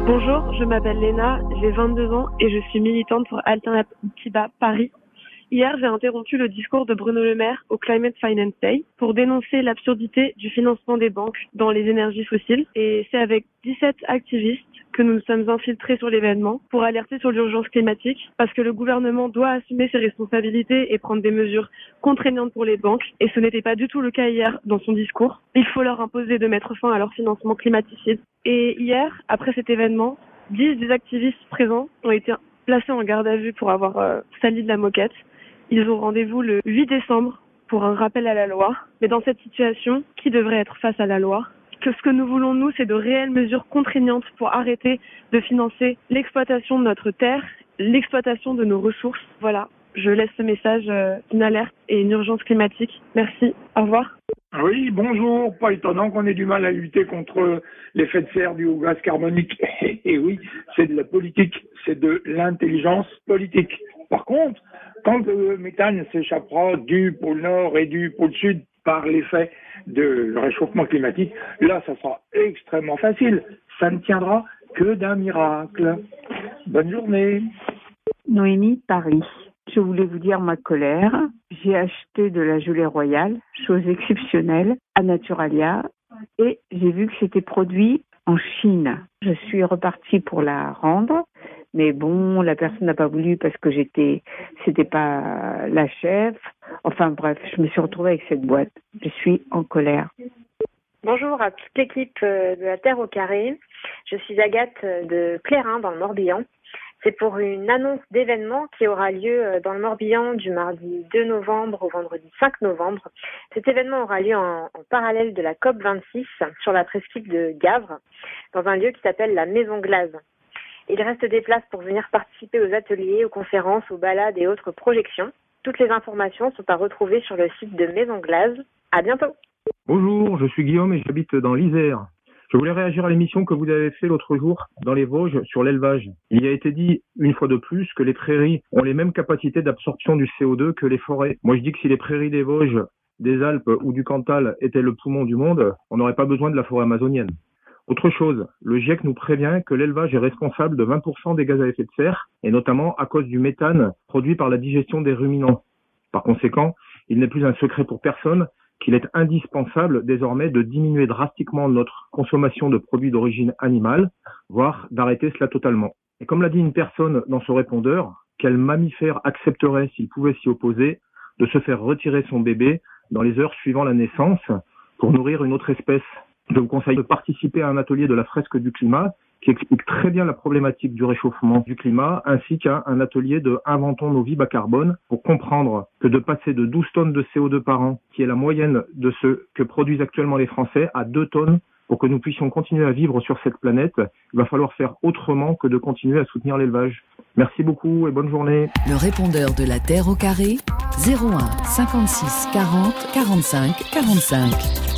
Bonjour, je m'appelle Léna, j'ai 22 ans et je suis militante pour Alternativa Paris. Hier, j'ai interrompu le discours de Bruno Le Maire au Climate Finance Day pour dénoncer l'absurdité du financement des banques dans les énergies fossiles. Et c'est avec 17 activistes que nous nous sommes infiltrés sur l'événement pour alerter sur l'urgence climatique parce que le gouvernement doit assumer ses responsabilités et prendre des mesures contraignantes pour les banques. Et ce n'était pas du tout le cas hier dans son discours. Il faut leur imposer de mettre fin à leur financement climaticide. Et hier, après cet événement, 10 des activistes présents ont été placés en garde à vue pour avoir sali de la moquette. Ils ont rendez-vous le 8 décembre pour un rappel à la loi. Mais dans cette situation, qui devrait être face à la loi ? Que ce que nous voulons, nous, c'est de réelles mesures contraignantes pour arrêter de financer l'exploitation de notre terre, l'exploitation de nos ressources. Voilà, je laisse ce message, une alerte et une urgence climatique. Merci, au revoir. Oui, bonjour. Pas étonnant qu'on ait du mal à lutter contre l'effet de serre du gaz carbonique. Et oui, c'est de la politique, c'est de l'intelligence politique. Par contre, quand le méthane s'échappera du pôle Nord et du pôle Sud par l'effet de réchauffement climatique, là, ça sera extrêmement facile. Ça ne tiendra que d'un miracle. Bonne journée. Noémie, Paris. Je voulais vous dire ma colère. J'ai acheté de la gelée royale, chose exceptionnelle, à Naturalia, et j'ai vu que c'était produit en Chine. Je suis repartie pour la rendre, mais bon, la personne n'a pas voulu parce que c'était pas la chef. Enfin bref, je me suis retrouvée avec cette boîte. Je suis en colère. Bonjour à toute l'équipe de la Terre au Carré. Je suis Agathe de Plérin dans le Morbihan. C'est pour une annonce d'événement qui aura lieu dans le Morbihan du mardi 2 novembre au vendredi 5 novembre. Cet événement aura lieu en parallèle de la COP26 sur la presqu'île de Gavre, dans un lieu qui s'appelle la Maison Glaze. Il reste des places pour venir participer aux ateliers, aux conférences, aux balades et autres projections. Toutes les informations sont à retrouver sur le site de Maison Glaze. À bientôt. Bonjour, je suis Guillaume et j'habite dans l'Isère. Je voulais réagir à l'émission que vous avez fait l'autre jour dans les Vosges sur l'élevage. Il y a été dit une fois de plus que les prairies ont les mêmes capacités d'absorption du CO2 que les forêts. Moi je dis que si les prairies des Vosges, des Alpes ou du Cantal étaient le poumon du monde, on n'aurait pas besoin de la forêt amazonienne. Autre chose, le GIEC nous prévient que l'élevage est responsable de 20% des gaz à effet de serre, et notamment à cause du méthane produit par la digestion des ruminants. Par conséquent, il n'est plus un secret pour personne qu'il est indispensable désormais de diminuer drastiquement notre consommation de produits d'origine animale, voire d'arrêter cela totalement. Et comme l'a dit une personne dans ce répondeur, quel mammifère accepterait, s'il pouvait s'y opposer, de se faire retirer son bébé dans les heures suivant la naissance pour nourrir une autre espèce ? Je vous conseille de participer à un atelier de la fresque du climat qui explique très bien la problématique du réchauffement du climat, ainsi qu'à un atelier de Inventons nos vies bas carbone pour comprendre que de passer de 12 tonnes de CO2 par an, qui est la moyenne de ce que produisent actuellement les Français, à 2 tonnes, pour que nous puissions continuer à vivre sur cette planète, il va falloir faire autrement que de continuer à soutenir l'élevage. Merci beaucoup et bonne journée. Le répondeur de la Terre au Carré, 01 56 40 45 45.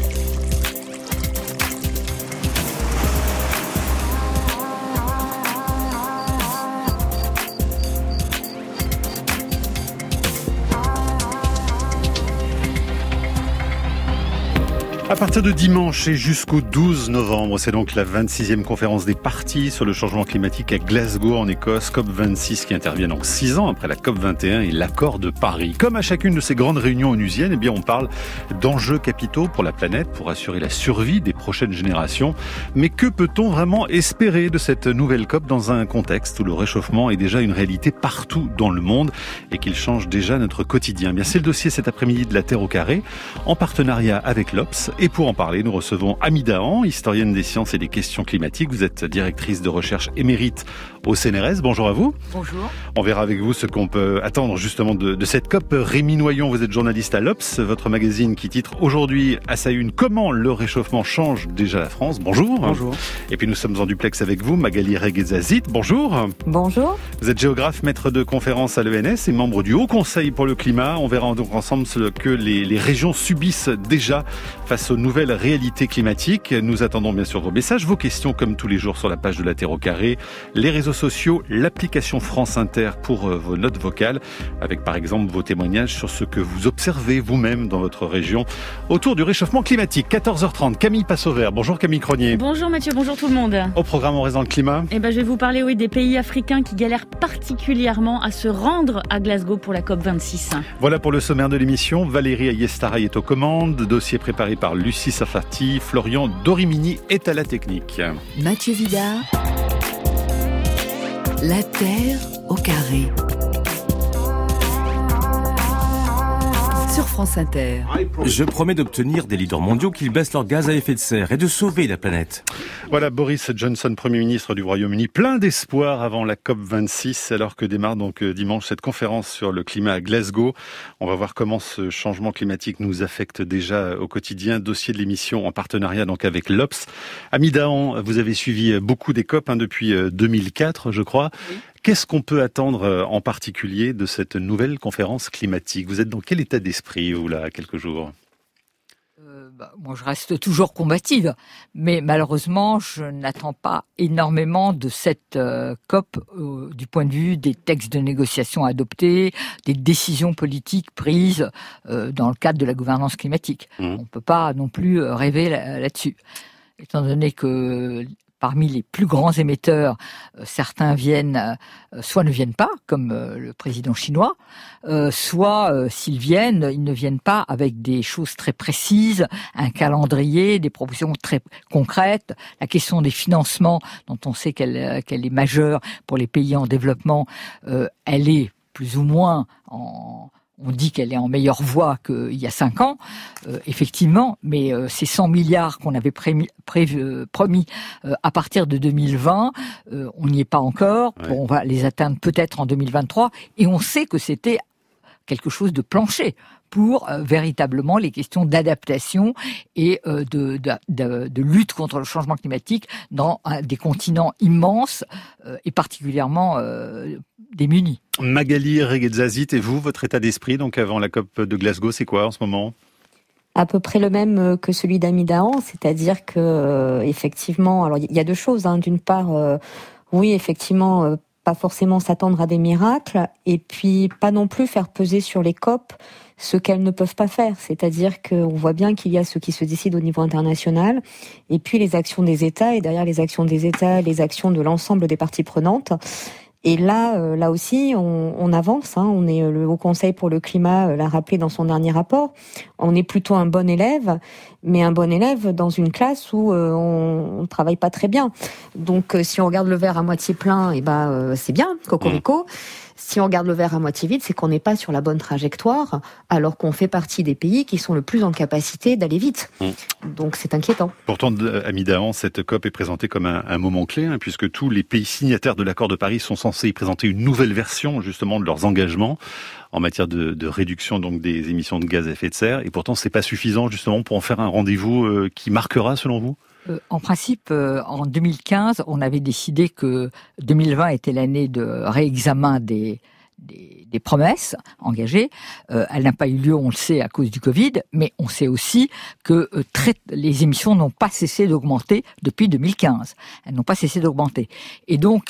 À partir de dimanche et jusqu'au 12 novembre, c'est donc la 26e conférence des parties sur le changement climatique à Glasgow en Écosse, COP26 qui intervient donc 6 ans après la COP21 et l'accord de Paris. Comme à chacune de ces grandes réunions onusiennes, eh bien on parle d'enjeux capitaux pour la planète, pour assurer la survie des prochaines générations. Mais que peut-on vraiment espérer de cette nouvelle COP dans un contexte où le réchauffement est déjà une réalité partout dans le monde et qu'il change déjà notre quotidien? Eh bien c'est le dossier cet après-midi de la Terre au Carré, en partenariat avec l'Obs. Et pour en parler, nous recevons Amie Dahan, historienne des sciences et des questions climatiques. Vous êtes directrice de recherche émérite au CNRS. Bonjour à vous. Bonjour. On verra avec vous ce qu'on peut attendre justement de cette COP. Rémi Noyon, vous êtes journaliste à l'Obs, votre magazine qui titre aujourd'hui à sa une « Comment le réchauffement change déjà la France ». Bonjour. Bonjour. Et puis nous sommes en duplex avec vous, Magali Reguezazit. Bonjour. Bonjour. Vous êtes géographe, maître de conférences à l'ENS et membre du Haut Conseil pour le climat. On verra donc ensemble ce que les régions subissent déjà face aux nouvelles réalités climatiques. Nous attendons bien sûr vos messages, vos questions comme tous les jours sur la page de la Terre au carré, les réseaux sociaux, l'application France Inter pour vos notes vocales, avec par exemple vos témoignages sur ce que vous observez vous-même dans votre région autour du réchauffement climatique. 14h30, Camille Passe-Vert. Bonjour Camille Cronier. Bonjour Mathieu, bonjour tout le monde. Au programme, on reste dans le climat. Je vais vous parler des pays africains qui galèrent particulièrement à se rendre à Glasgow pour la COP26. Voilà pour le sommaire de l'émission. Valérie Ayestaraï est aux commandes. Dossier préparé par Lucie Safati. Florian Dorimini est à la technique. Mathieu Vidard, la Terre au carré. Sur France Inter. Je promets d'obtenir des leaders mondiaux qui baissent leurs gaz à effet de serre et de sauver la planète. Voilà Boris Johnson, Premier ministre du Royaume-Uni, plein d'espoir avant la COP26, alors que démarre donc dimanche cette conférence sur le climat à Glasgow. On va voir comment ce changement climatique nous affecte déjà au quotidien. Dossier de l'émission en partenariat donc avec l'Obs. Ami Dahan, vous avez suivi beaucoup des COP depuis 2004, je crois. Oui. Qu'est-ce qu'on peut attendre en particulier de cette nouvelle conférence climatique ? Vous êtes dans quel état d'esprit, vous, là, quelques jours ? Moi, je reste toujours combative, mais malheureusement, je n'attends pas énormément de cette COP du point de vue des textes de négociation adoptés, des décisions politiques prises dans le cadre de la gouvernance climatique. On ne peut pas non plus rêver là-dessus, étant donné que parmi les plus grands émetteurs, certains viennent, soit ne viennent pas, comme le président chinois, soit s'ils viennent, ils ne viennent pas avec des choses très précises, un calendrier, des propositions très concrètes. La question des financements, dont on sait qu'elle est majeure pour les pays en développement, elle est plus ou moins on dit qu'elle est en meilleure voie qu'il y a 5 ans, effectivement, mais ces 100 milliards qu'on avait promis à partir de 2020, on n'y est pas encore. Ouais. On va les atteindre peut-être en 2023, et on sait que c'était quelque chose de plancher pour véritablement les questions d'adaptation et de lutte contre le changement climatique dans des continents immenses et particulièrement démunis. Magali Reguetzazit, et vous, votre état d'esprit donc avant la COP de Glasgow, c'est quoi en ce moment ? À peu près le même que celui d'Ami Dahan, c'est-à-dire que effectivement, alors il y a deux choses. D'une part, oui, effectivement, pas forcément s'attendre à des miracles, et puis pas non plus faire peser sur les COP ce qu'elles ne peuvent pas faire. C'est-à-dire qu'on voit bien qu'il y a ce qui se décide au niveau international, et puis les actions des États, et derrière les actions des États, les actions de l'ensemble des parties prenantes. Et là aussi, on avance. On est le Haut Conseil pour le climat l'a rappelé dans son dernier rapport. On est plutôt un bon élève, mais un bon élève dans une classe où on travaille pas très bien. Donc, si on regarde le verre à moitié plein, c'est bien, cocorico. Si on regarde le verre à moitié vide, c'est qu'on n'est pas sur la bonne trajectoire, alors qu'on fait partie des pays qui sont le plus en capacité d'aller vite. Donc c'est inquiétant. Pourtant, Ami Dahan, cette COP est présentée comme un moment clé, puisque tous les pays signataires de l'accord de Paris sont censés y présenter une nouvelle version justement de leurs engagements en matière de réduction donc des émissions de gaz à effet de serre. Et pourtant, c'est pas suffisant justement pour en faire un rendez-vous qui marquera, selon vous ? En principe, en 2015, on avait décidé que 2020 était l'année de réexamen des promesses engagées. Elle n'a pas eu lieu, on le sait, à cause du Covid, mais on sait aussi que les émissions n'ont pas cessé d'augmenter depuis 2015. Elles n'ont pas cessé d'augmenter. Et donc,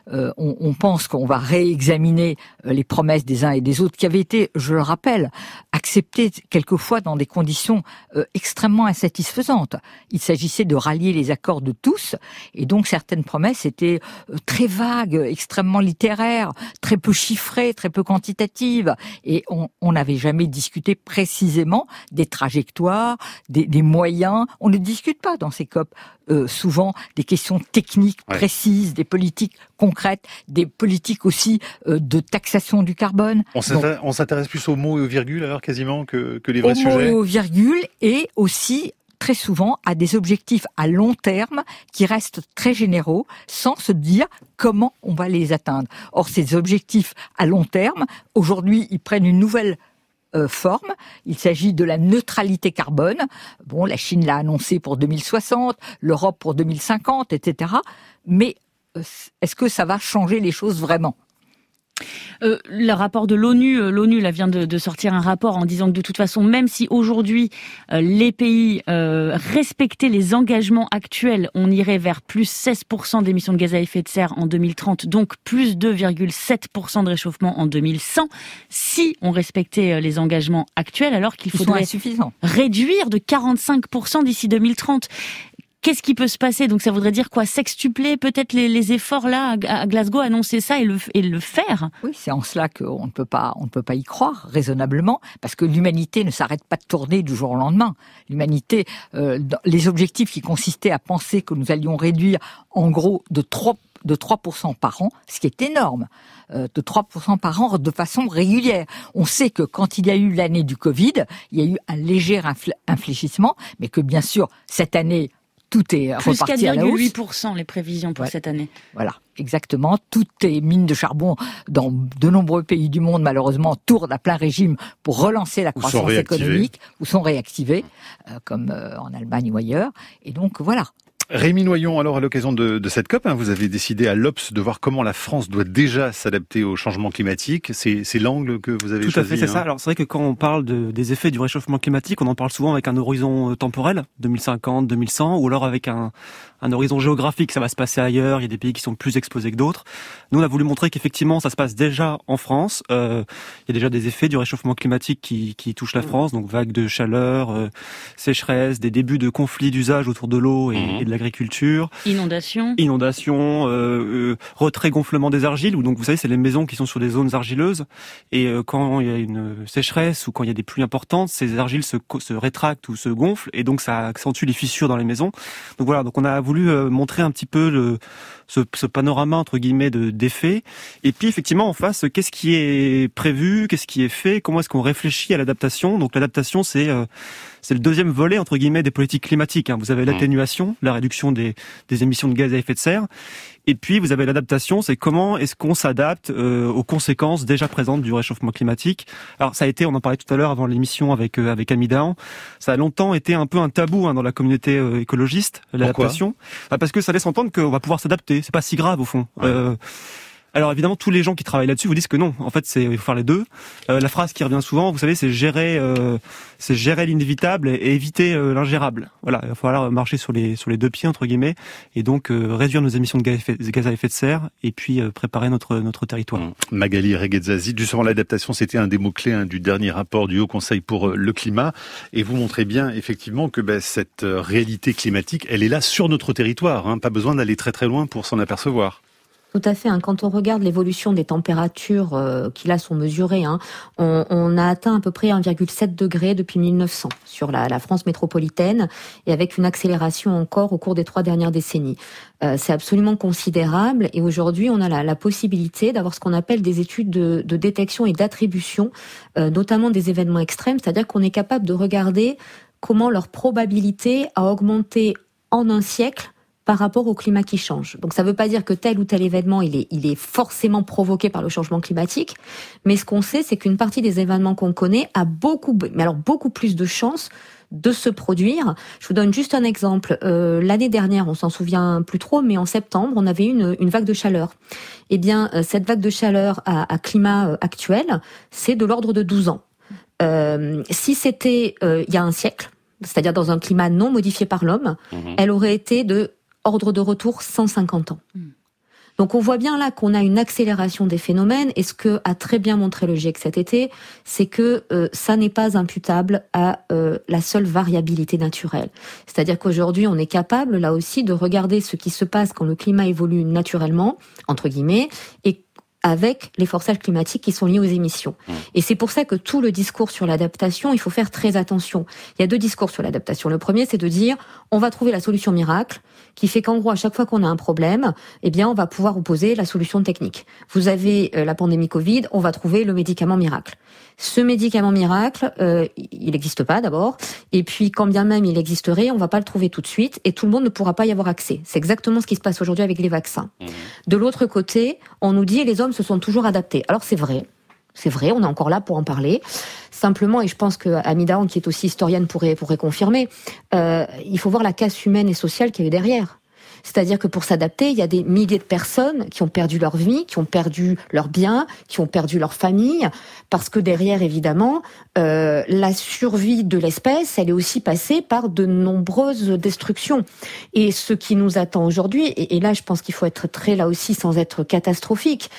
on pense qu'on va réexaminer les promesses des uns et des autres qui avaient été, je le rappelle, acceptées quelquefois dans des conditions extrêmement insatisfaisantes. Il s'agissait de rallier les accords de tous, et donc certaines promesses étaient très vagues, extrêmement littéraires, très peu chiffrées, très peu quantitatives, et on n'avait jamais discuté précisément des trajectoires, des moyens. On ne discute pas dans ces COP souvent des questions techniques précises, des politiques concrètes, des politiques aussi de taxation du carbone. On s'intéresse plus aux mots et aux virgules alors quasiment que les vrais sujets. Aux mots et aux virgules, et aussi très souvent à des objectifs à long terme qui restent très généraux sans se dire comment on va les atteindre. Or, ces objectifs à long terme, aujourd'hui, ils prennent une nouvelle forme. Il s'agit de la neutralité carbone. Bon, la Chine l'a annoncé pour 2060, l'Europe pour 2050, etc. Mais est-ce que ça va changer les choses vraiment ? Le rapport de l'ONU là vient de sortir un rapport en disant que de toute façon, même si aujourd'hui les pays respectaient les engagements actuels, on irait vers plus 16% d'émissions de gaz à effet de serre en 2030, donc plus 2,7% de réchauffement en 2100, si on respectait les engagements actuels, alors qu'il faudrait réduire de 45% d'ici 2030. Qu'est-ce qui peut se passer? Donc ça voudrait dire quoi? Sextupler peut-être les efforts là à Glasgow, annoncer ça et le faire? Oui, c'est en cela qu'on ne peut pas y croire raisonnablement, parce que l'humanité ne s'arrête pas de tourner du jour au lendemain. L'humanité, les objectifs qui consistaient à penser que nous allions réduire en gros de 3% par an, ce qui est énorme, de 3% par an de façon régulière. On sait que quand il y a eu l'année du Covid, il y a eu un léger infléchissement, mais que bien sûr, cette année, tout est reparti à la hausse. Plus 4,8% les prévisions pour cette année. Voilà, exactement. Toutes les mines de charbon dans de nombreux pays du monde, malheureusement, tournent à plein régime pour relancer la croissance économique, ou sont réactivées, comme en Allemagne ou ailleurs. Et donc, voilà. Rémi Noyon, alors à l'occasion de cette COP, vous avez décidé à l'Obs de voir comment la France doit déjà s'adapter au changement climatique. C'est l'angle que vous avez choisi. Tout à fait, c'est ça. Alors c'est vrai que quand on parle des effets du réchauffement climatique, on en parle souvent avec un horizon temporel, 2050, 2100, ou alors avec un horizon géographique, ça va se passer ailleurs, il y a des pays qui sont plus exposés que d'autres. Nous, on a voulu montrer qu'effectivement, ça se passe déjà en France. Il y a déjà des effets du réchauffement climatique qui touchent la France, donc vagues de chaleur, sécheresse, des débuts de conflits d'usage autour de l'eau et de l'agriculture. Inondations, retrait gonflement des argiles, où donc vous savez, c'est les maisons qui sont sur des zones argileuses, et quand il y a une sécheresse ou quand il y a des pluies importantes, ces argiles se rétractent ou se gonflent, et donc ça accentue les fissures dans les maisons. Donc voilà, donc on a voulu montrer un petit peu ce panorama entre guillemets d'effets, et puis effectivement en face, qu'est-ce qui est prévu, qu'est-ce qui est fait, comment est-ce qu'on réfléchit à l'adaptation. Donc l'adaptation, c'est le deuxième volet entre guillemets des politiques climatiques. Vous avez l'atténuation, la réduction des émissions de gaz à effet de serre, et puis vous avez l'adaptation, c'est comment est-ce qu'on s'adapte aux conséquences déjà présentes du réchauffement climatique. Alors ça a été, on en parlait tout à l'heure avant l'émission avec Annie Dahan, ça a longtemps été un peu un tabou dans la communauté écologiste, l'adaptation. Parce que ça laisse entendre qu'on va pouvoir s'adapter, c'est pas si grave au fond. Ouais. Alors évidemment, tous les gens qui travaillent là-dessus vous disent que non. En fait, il faut faire les deux. La phrase qui revient souvent, vous savez, c'est gérer l'inévitable et éviter l'ingérable. Voilà, il va falloir marcher sur les deux pieds entre guillemets, et donc réduire nos émissions de gaz à effet de serre, et puis préparer notre territoire. Magali Reguezazi, justement l'adaptation, c'était un des mots clés du dernier rapport du Haut Conseil pour le climat, et vous montrez bien effectivement que cette réalité climatique, elle est là sur notre territoire. Pas besoin d'aller très très loin pour s'en apercevoir. Tout à fait. Quand on regarde l'évolution des températures qui là sont mesurées, on a atteint à peu près 1,7 degré depuis 1900 sur la France métropolitaine, et avec une accélération encore au cours des 3 dernières décennies. C'est absolument considérable, et aujourd'hui on a la possibilité d'avoir ce qu'on appelle des études de détection et d'attribution, notamment des événements extrêmes, c'est-à-dire qu'on est capable de regarder comment leur probabilité a augmenté en un siècle par rapport au climat qui change. Donc ça ne veut pas dire que tel ou tel événement il est forcément provoqué par le changement climatique, mais ce qu'on sait, c'est qu'une partie des événements qu'on connaît a beaucoup plus de chances de se produire. Je vous donne juste un exemple. L'année dernière, on s'en souvient plus trop, mais en septembre, on avait une vague de chaleur. Eh bien, cette vague de chaleur à climat actuel, c'est de l'ordre de 12 ans. Si c'était il y a un siècle, c'est-à-dire dans un climat non modifié par l'homme, elle aurait été de ordre de retour 150 ans. Donc on voit bien là qu'on a une accélération des phénomènes, et ce que a très bien montré le GIEC cet été, c'est que ça n'est pas imputable à la seule variabilité naturelle. C'est-à-dire qu'aujourd'hui on est capable là aussi de regarder ce qui se passe quand le climat évolue naturellement, entre guillemets, et avec les forçages climatiques qui sont liés aux émissions. Et c'est pour ça que tout le discours sur l'adaptation, il faut faire très attention. Il y a 2 discours sur l'adaptation. Le premier, c'est de dire, on va trouver la solution miracle, qui fait qu'en gros, à chaque fois qu'on a un problème, eh bien, on va pouvoir opposer la solution technique. Vous avez la pandémie Covid, on va trouver le médicament miracle. Ce médicament miracle, il n'existe pas d'abord, et puis quand bien même il existerait, on va pas le trouver tout de suite, et tout le monde ne pourra pas y avoir accès. C'est exactement ce qui se passe aujourd'hui avec les vaccins. De l'autre côté, on nous dit les hommes se sont toujours adaptés. Alors c'est vrai, on est encore là pour en parler. Simplement, et je pense que Annie Dahan, qui est aussi historienne, pourrait confirmer, il faut voir la casse humaine et sociale qu'il y a eu derrière. C'est-à-dire que pour s'adapter, il y a des milliers de personnes qui ont perdu leur vie, qui ont perdu leurs biens, qui ont perdu leur famille, parce que derrière, évidemment, la survie de l'espèce, elle est aussi passée par de nombreuses destructions. Et ce qui nous attend aujourd'hui, et là, je pense qu'il faut être très, là aussi, sans être catastrophiste,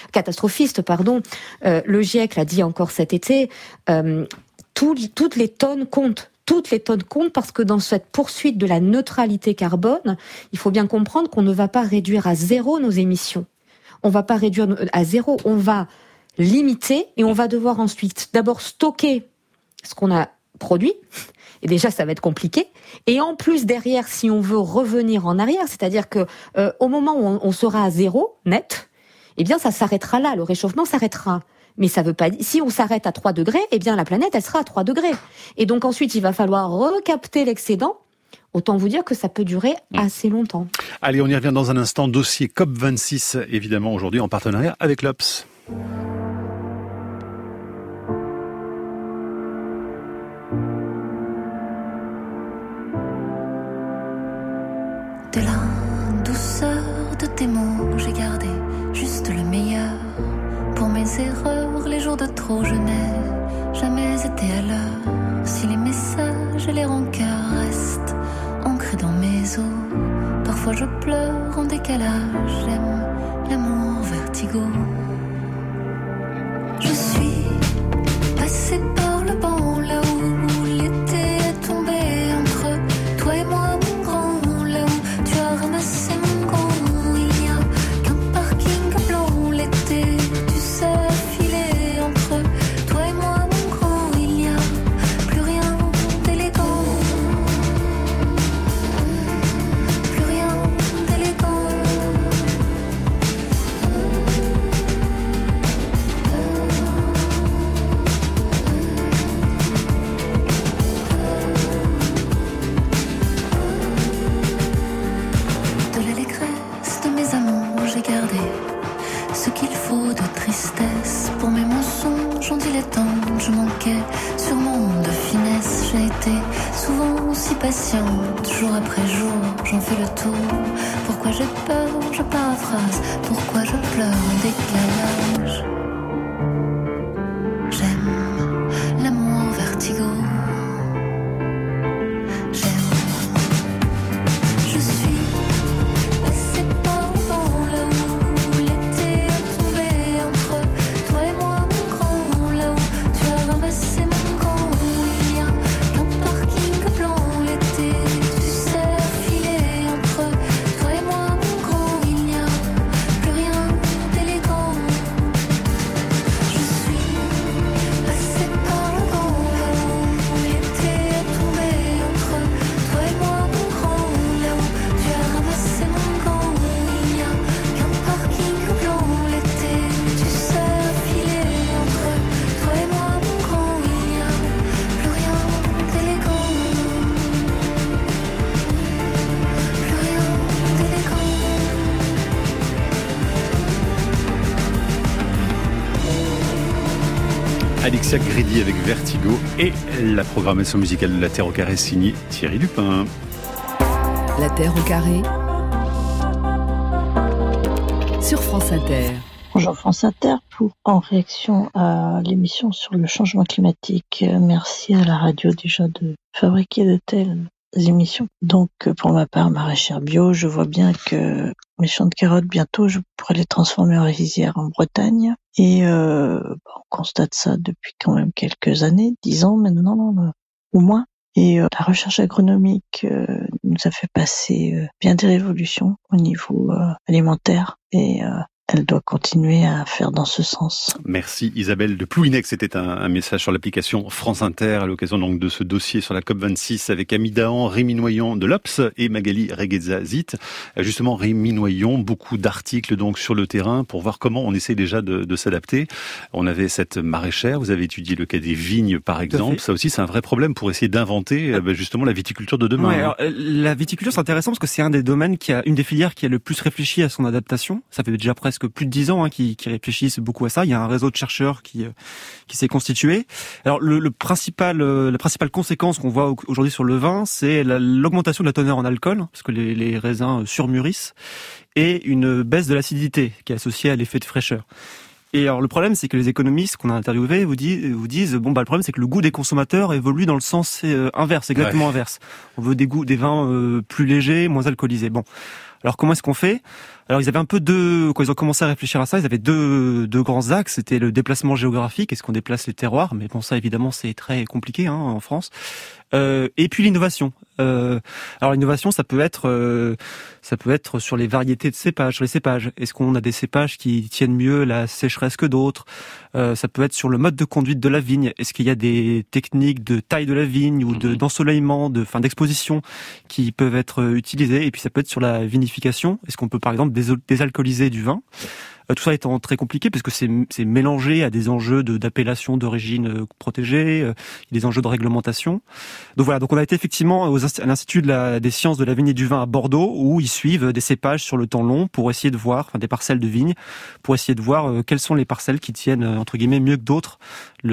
le GIEC l'a dit encore cet été, toutes les tonnes comptent. Toutes les tonnes comptent parce que dans cette poursuite de la neutralité carbone, il faut bien comprendre qu'on ne va pas réduire à zéro nos émissions. On va pas réduire à zéro, on va limiter et on va devoir ensuite d'abord stocker ce qu'on a produit. Et déjà, ça va être compliqué. Et en plus, derrière, si on veut revenir en arrière, c'est-à-dire que au moment où on sera à zéro net, eh bien, ça s'arrêtera là. Le réchauffement s'arrêtera. Mais ça veut pas dire, si on s'arrête à 3 degrés, eh bien, la planète, elle sera à 3 degrés. Et donc, ensuite, il va falloir recapter l'excédent. Autant vous dire que ça peut durer assez longtemps. Allez, on y revient dans un instant. Dossier COP26, évidemment, aujourd'hui, en partenariat avec l'Obs. De la douceur de tes mots, j'ai gardé juste le meilleur. Pour mes erreurs, les jours de trop, je n'ai jamais été à l'heure. Si les messages et les rancœurs restent ancrés dans mes os, parfois je pleure en décalage. J'aime l'amour vertigo. Je suis passée par le banc là où l'été est tombé entre toi et moi, mon grand, là où tu as ramassé mon gant. Il n'y a qu'un parking blanc l'été. Je manquais sûrement de finesse. J'ai été souvent si patiente, jour après jour, j'en fais le tour. Pourquoi j'ai peur, je paraphrase. Pourquoi je pleure en décalage. J'aime l'amour vertigo. Alexia Grédy avec Vertigo et la programmation musicale de La Terre au Carré signée Thierry Dupin. La Terre au Carré sur France Inter. Bonjour France Inter, en réaction à l'émission sur le changement climatique, merci à la radio déjà de fabriquer de telles émissions. Donc pour ma part, maraîchère bio, je vois bien que mes champs de carottes, bientôt je pourrais les transformer en rizières en Bretagne. Et on constate ça depuis quand même quelques années, 10 ans maintenant, ou moins. Et la recherche agronomique nous a fait passer bien des révolutions au niveau alimentaire et elle doit continuer à faire dans ce sens. Merci Isabelle de Plouhinec. C'était un message sur l'application France Inter à l'occasion donc de ce dossier sur la COP26 avec Ami Dahan, Rémi Noyon de l'Obs et Magali Regueza-Zit. Justement, Rémi Noyon, beaucoup d'articles donc sur le terrain pour voir comment on essaie déjà de s'adapter. On avait cette maraîchère, vous avez étudié le cas des vignes par exemple. Ça aussi, c'est un vrai problème pour essayer d'inventer justement la viticulture de demain. Ouais, alors, la viticulture, c'est intéressant parce que c'est un des domaines une des filières qui a le plus réfléchi à son adaptation. Ça fait déjà presque presque plus de 10 ans qui réfléchissent beaucoup à ça. Il y a un réseau de chercheurs qui s'est constitué. Alors la principale conséquence qu'on voit aujourd'hui sur le vin, c'est l'augmentation de la teneur en alcool, parce que les raisins surmûrissent, et une baisse de l'acidité qui est associée à l'effet de fraîcheur. Et alors le problème, c'est que les économistes qu'on a interviewés vous disent le problème, c'est que le goût des consommateurs évolue dans le sens inverse, exactement inverse. On veut des vins plus légers, moins alcoolisés. Bon, alors comment est-ce qu'on fait ? Alors ils avaient quand ils ont commencé à réfléchir à ça, ils avaient deux grands axes. C'était le déplacement géographique, est-ce qu'on déplace les terroirs ? Mais bon, ça évidemment c'est très compliqué en France. Et puis l'innovation. Alors l'innovation, ça peut être sur les variétés de cépages, sur les cépages. Est-ce qu'on a des cépages qui tiennent mieux la sécheresse que d'autres ? Ça peut être sur le mode de conduite de la vigne. Est-ce qu'il y a des techniques de taille de la vigne ou d'ensoleillement, d'exposition qui peuvent être utilisées ? Et puis ça peut être sur la vinification. Est-ce qu'on peut par exemple désalcooliser du vin ? Tout ça étant très compliqué parce que c'est mélangé à des enjeux d'appellation d'origine protégée, des enjeux de réglementation. Donc voilà, on a été effectivement à l'Institut des sciences de la vigne et du vin à Bordeaux, où ils suivent des cépages sur le temps long pour essayer de voir, des parcelles de vignes, pour essayer de voir quelles sont les parcelles qui tiennent entre guillemets mieux que d'autres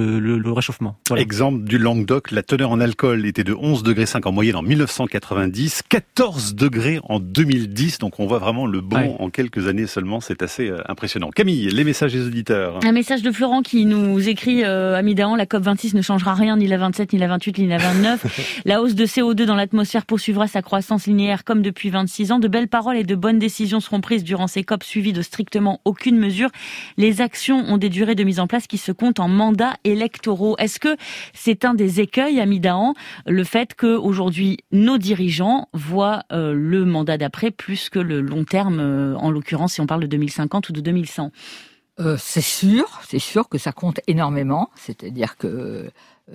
le réchauffement. Voilà. Exemple du Languedoc, la teneur en alcool était de 11,5 degrés en moyenne en 1990, 14 degrés en 2010, donc on voit vraiment le bond en quelques années seulement, c'est assez impressionnant. Camille, les messages des auditeurs. Un message de Florent qui nous écrit Ami Dahan, la COP26 ne changera rien, ni la 27, ni la 28, ni la 29. La hausse de CO2 dans l'atmosphère poursuivra sa croissance linéaire comme depuis 26 ans. De belles paroles et de bonnes décisions seront prises durant ces COP suivies de strictement aucune mesure. Les actions ont des durées de mise en place qui se comptent en mandats électoraux. Est-ce que c'est un des écueils, Ami Dahan, le fait qu'aujourd'hui nos dirigeants voient le mandat d'après plus que le long terme, en l'occurrence si on parle de 2050 ou de 2100? C'est sûr que ça compte énormément. C'est-à-dire que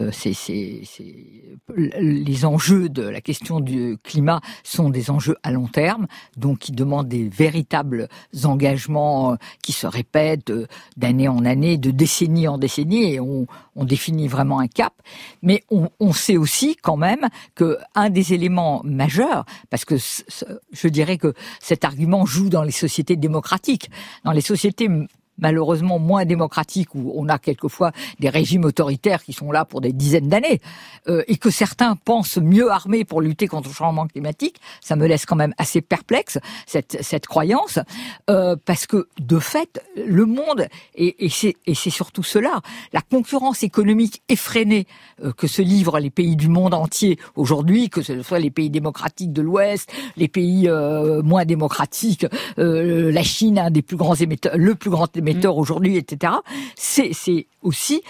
les enjeux de la question du climat sont des enjeux à long terme, donc qui demandent des véritables engagements qui se répètent d'année en année, de décennie en décennie, et on définit vraiment un cap. Mais on sait aussi quand même que un des éléments majeurs, parce que je dirais que cet argument joue dans les sociétés démocratiques, dans les sociétés malheureusement moins démocratiques, où on a quelquefois des régimes autoritaires qui sont là pour des dizaines d'années, et que certains pensent mieux armés pour lutter contre le changement climatique, ça me laisse quand même assez perplexe, cette croyance, parce que de fait, le monde, et c'est surtout cela, la concurrence économique effrénée que se livrent les pays du monde entier aujourd'hui, que ce soit les pays démocratiques de l'Ouest, les pays moins démocratiques, la Chine, un des plus grands émetteurs, le plus grand émetteur aujourd'hui, etc. C'est aussi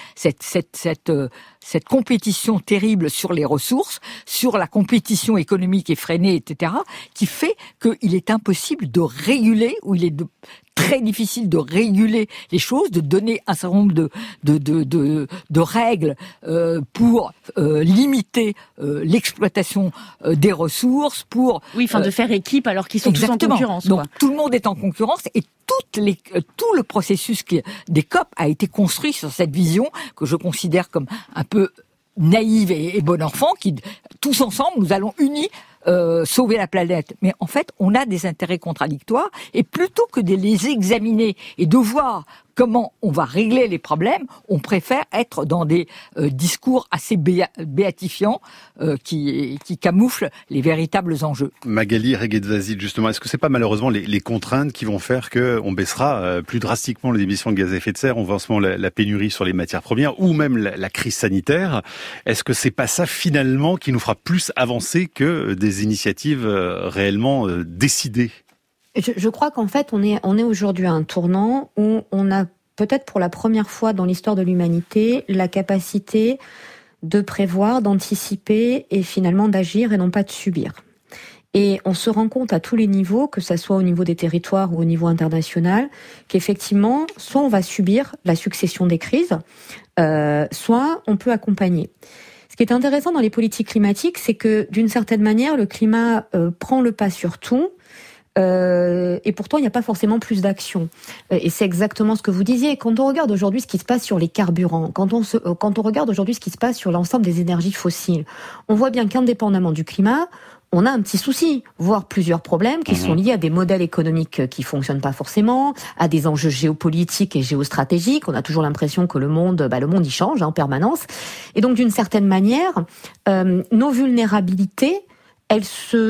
cette compétition terrible sur les ressources, sur la compétition économique effrénée, etc., qui fait qu'il est impossible de réguler, ou il est très difficile de réguler les choses, de donner un certain nombre de règles pour limiter l'exploitation des ressources, pour de faire équipe alors qu'ils sont tous en concurrence. Donc tout le monde est en concurrence, et tout le processus des COP a été construit sur cette vision que je considère comme un peu naïve et bon enfant, qui tous ensemble nous allons unis sauver la planète. Mais en fait, on a des intérêts contradictoires, et plutôt que de les examiner et de voir comment on va régler les problèmes, on préfère être dans des discours assez béatifiants qui camouflent les véritables enjeux. Magali Reguetzazid, justement, est-ce que c'est pas malheureusement les contraintes qui vont faire qu'on baissera plus drastiquement les émissions de gaz à effet de serre? On voit en ce moment la pénurie sur les matières premières, ou même la crise sanitaire. Est-ce que c'est pas ça finalement qui nous fera plus avancer que des initiatives réellement décidées? Je crois qu'en fait, on est aujourd'hui à un tournant où on a peut-être pour la première fois dans l'histoire de l'humanité la capacité de prévoir, d'anticiper et finalement d'agir et non pas de subir. Et on se rend compte à tous les niveaux, que ça soit au niveau des territoires ou au niveau international, qu'effectivement, soit on va subir la succession des crises, soit on peut accompagner. Ce qui est intéressant dans les politiques climatiques, c'est que d'une certaine manière, le climat prend le pas sur tout. Et pourtant, il n'y a pas forcément plus d'action. Et c'est exactement ce que vous disiez. Quand on regarde aujourd'hui ce qui se passe sur les carburants, quand on regarde aujourd'hui ce qui se passe sur l'ensemble des énergies fossiles, on voit bien qu'indépendamment du climat, on a un petit souci, voire plusieurs problèmes qui sont liés à des modèles économiques qui fonctionnent pas forcément, à des enjeux géopolitiques et géostratégiques. On a toujours l'impression que le monde il change en permanence. Et donc, d'une certaine manière, nos vulnérabilités, elles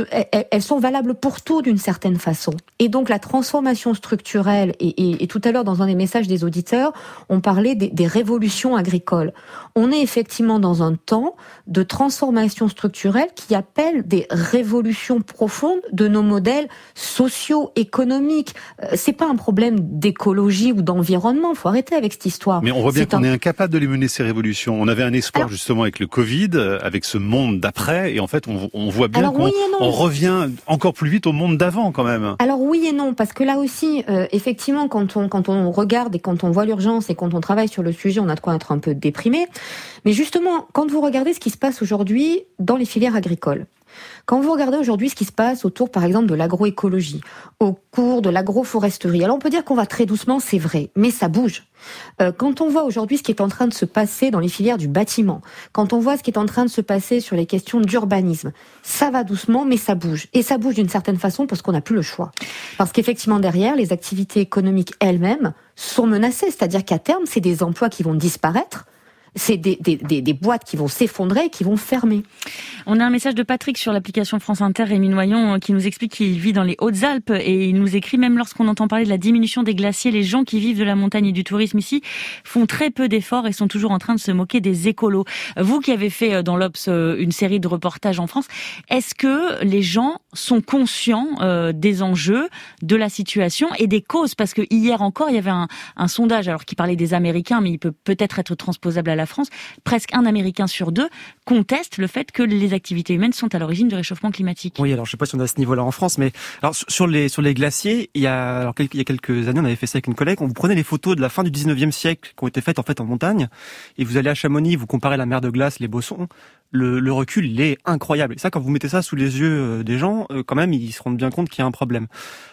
sont valables pour tout d'une certaine façon. Et donc la transformation structurelle, et tout à l'heure dans un des messages des auditeurs, on parlait des révolutions agricoles. On est effectivement dans un temps de transformation structurelle qui appelle des révolutions profondes de nos modèles sociaux, économiques. C'est pas un problème d'écologie ou d'environnement, faut arrêter avec cette histoire. Mais on voit bien qu'on est incapable de les mener, ces révolutions. On avait un espoir justement avec le Covid, avec ce monde d'après, et en fait on voit bien on revient encore plus vite au monde d'avant quand même. Alors oui et non, parce que là aussi, effectivement, quand on regarde et quand on voit l'urgence et quand on travaille sur le sujet, on a de quoi être un peu déprimé. Mais justement, quand vous regardez ce qui se passe aujourd'hui dans les filières agricoles, quand vous regardez aujourd'hui ce qui se passe autour, par exemple, de l'agroécologie, au cours de l'agroforesterie, alors on peut dire qu'on va très doucement, c'est vrai, mais ça bouge. Quand on voit aujourd'hui ce qui est en train de se passer dans les filières du bâtiment, quand on voit ce qui est en train de se passer sur les questions d'urbanisme, ça va doucement, mais ça bouge. Et ça bouge d'une certaine façon parce qu'on n'a plus le choix. Parce qu'effectivement, derrière, les activités économiques elles-mêmes sont menacées. C'est-à-dire qu'à terme, c'est des emplois qui vont disparaître. C'est des boîtes qui vont s'effondrer et qui vont fermer. On a un message de Patrick sur l'application France Inter, Rémi Noyon, qui nous explique qu'il vit dans les Hautes-Alpes et il nous écrit, même lorsqu'on entend parler de la diminution des glaciers, les gens qui vivent de la montagne et du tourisme ici font très peu d'efforts et sont toujours en train de se moquer des écolos. Vous qui avez fait dans l'Obs une série de reportages en France, est-ce que les gens sont conscients des enjeux, de la situation et des causes? Parce que hier encore, il y avait un sondage, alors qui parlait des Américains, mais il peut peut-être être transposable à la France. Presque un Américain sur deux conteste le fait que les activités humaines sont à l'origine du réchauffement climatique. Oui, alors je sais pas si on a ce niveau-là en France, mais alors sur les glaciers, il y a quelques années, on avait fait ça avec une collègue. On vous prenait les photos de la fin du 19e siècle qui ont été faites en montagne, et vous allez à Chamonix, vous comparez la mer de glace, les Bossons. Le recul, il est incroyable. Et ça, quand vous mettez ça sous les yeux des gens, quand même, ils se rendent bien compte qu'il y a un problème.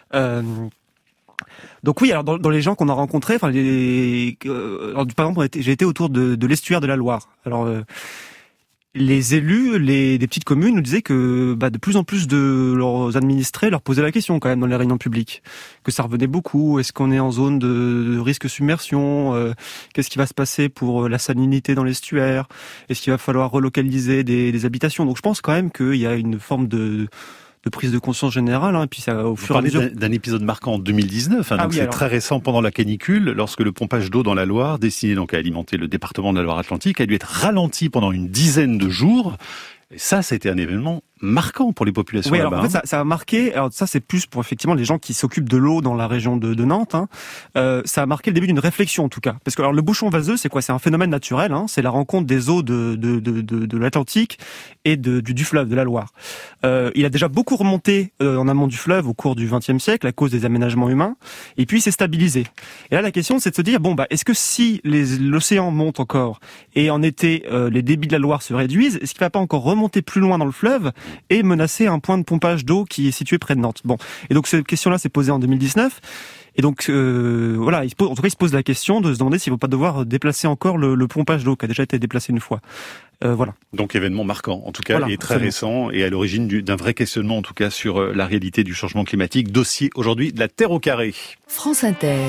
Donc oui, alors dans les gens qu'on a rencontrés, par exemple, j'ai été autour de l'estuaire de la Loire. Alors les élus, des petites communes nous disaient que de plus en plus de leurs administrés leur posaient la question quand même dans les réunions publiques, que ça revenait beaucoup. Est-ce qu'on est en zone de risque submersion? Qu'est-ce qui va se passer pour la salinité dans l'estuaire? Est-ce qu'il va falloir relocaliser des habitations? Donc je pense quand même qu'il y a une forme de prise de conscience générale, et puis ça, au fur et à mesure. D'un épisode marquant en 2019, donc c'est très récent pendant la canicule, lorsque le pompage d'eau dans la Loire, destiné donc à alimenter le département de la Loire-Atlantique, a dû être ralenti pendant une dizaine de jours. Et ça, c'était un événement marquant pour les populations là-bas. Alors en fait, ça a marqué. Alors ça, c'est plus pour effectivement les gens qui s'occupent de l'eau dans la région de Nantes. Ça a marqué le début d'une réflexion en tout cas, parce que alors le bouchon vaseux, c'est quoi? C'est un phénomène naturel. C'est la rencontre des eaux de l'Atlantique et du fleuve, de la Loire. Il a déjà beaucoup remonté en amont du fleuve au cours du XXe siècle à cause des aménagements humains, et puis il s'est stabilisé. Et là, la question, c'est de se dire est-ce que si l'océan monte encore et en été les débits de la Loire se réduisent, est-ce qu'il va pas encore remonter plus loin dans le fleuve et menacer un point de pompage d'eau qui est situé près de Nantes? Bon, et donc cette question-là s'est posée en 2019. Et donc il se pose la question de se demander s'il ne va pas devoir déplacer encore le pompage d'eau qui a déjà été déplacé une fois. Voilà. Donc événement marquant, en tout cas, et très récent, et à l'origine d'un vrai questionnement, en tout cas, sur la réalité du changement climatique. Dossier aujourd'hui de la Terre au carré. France Inter.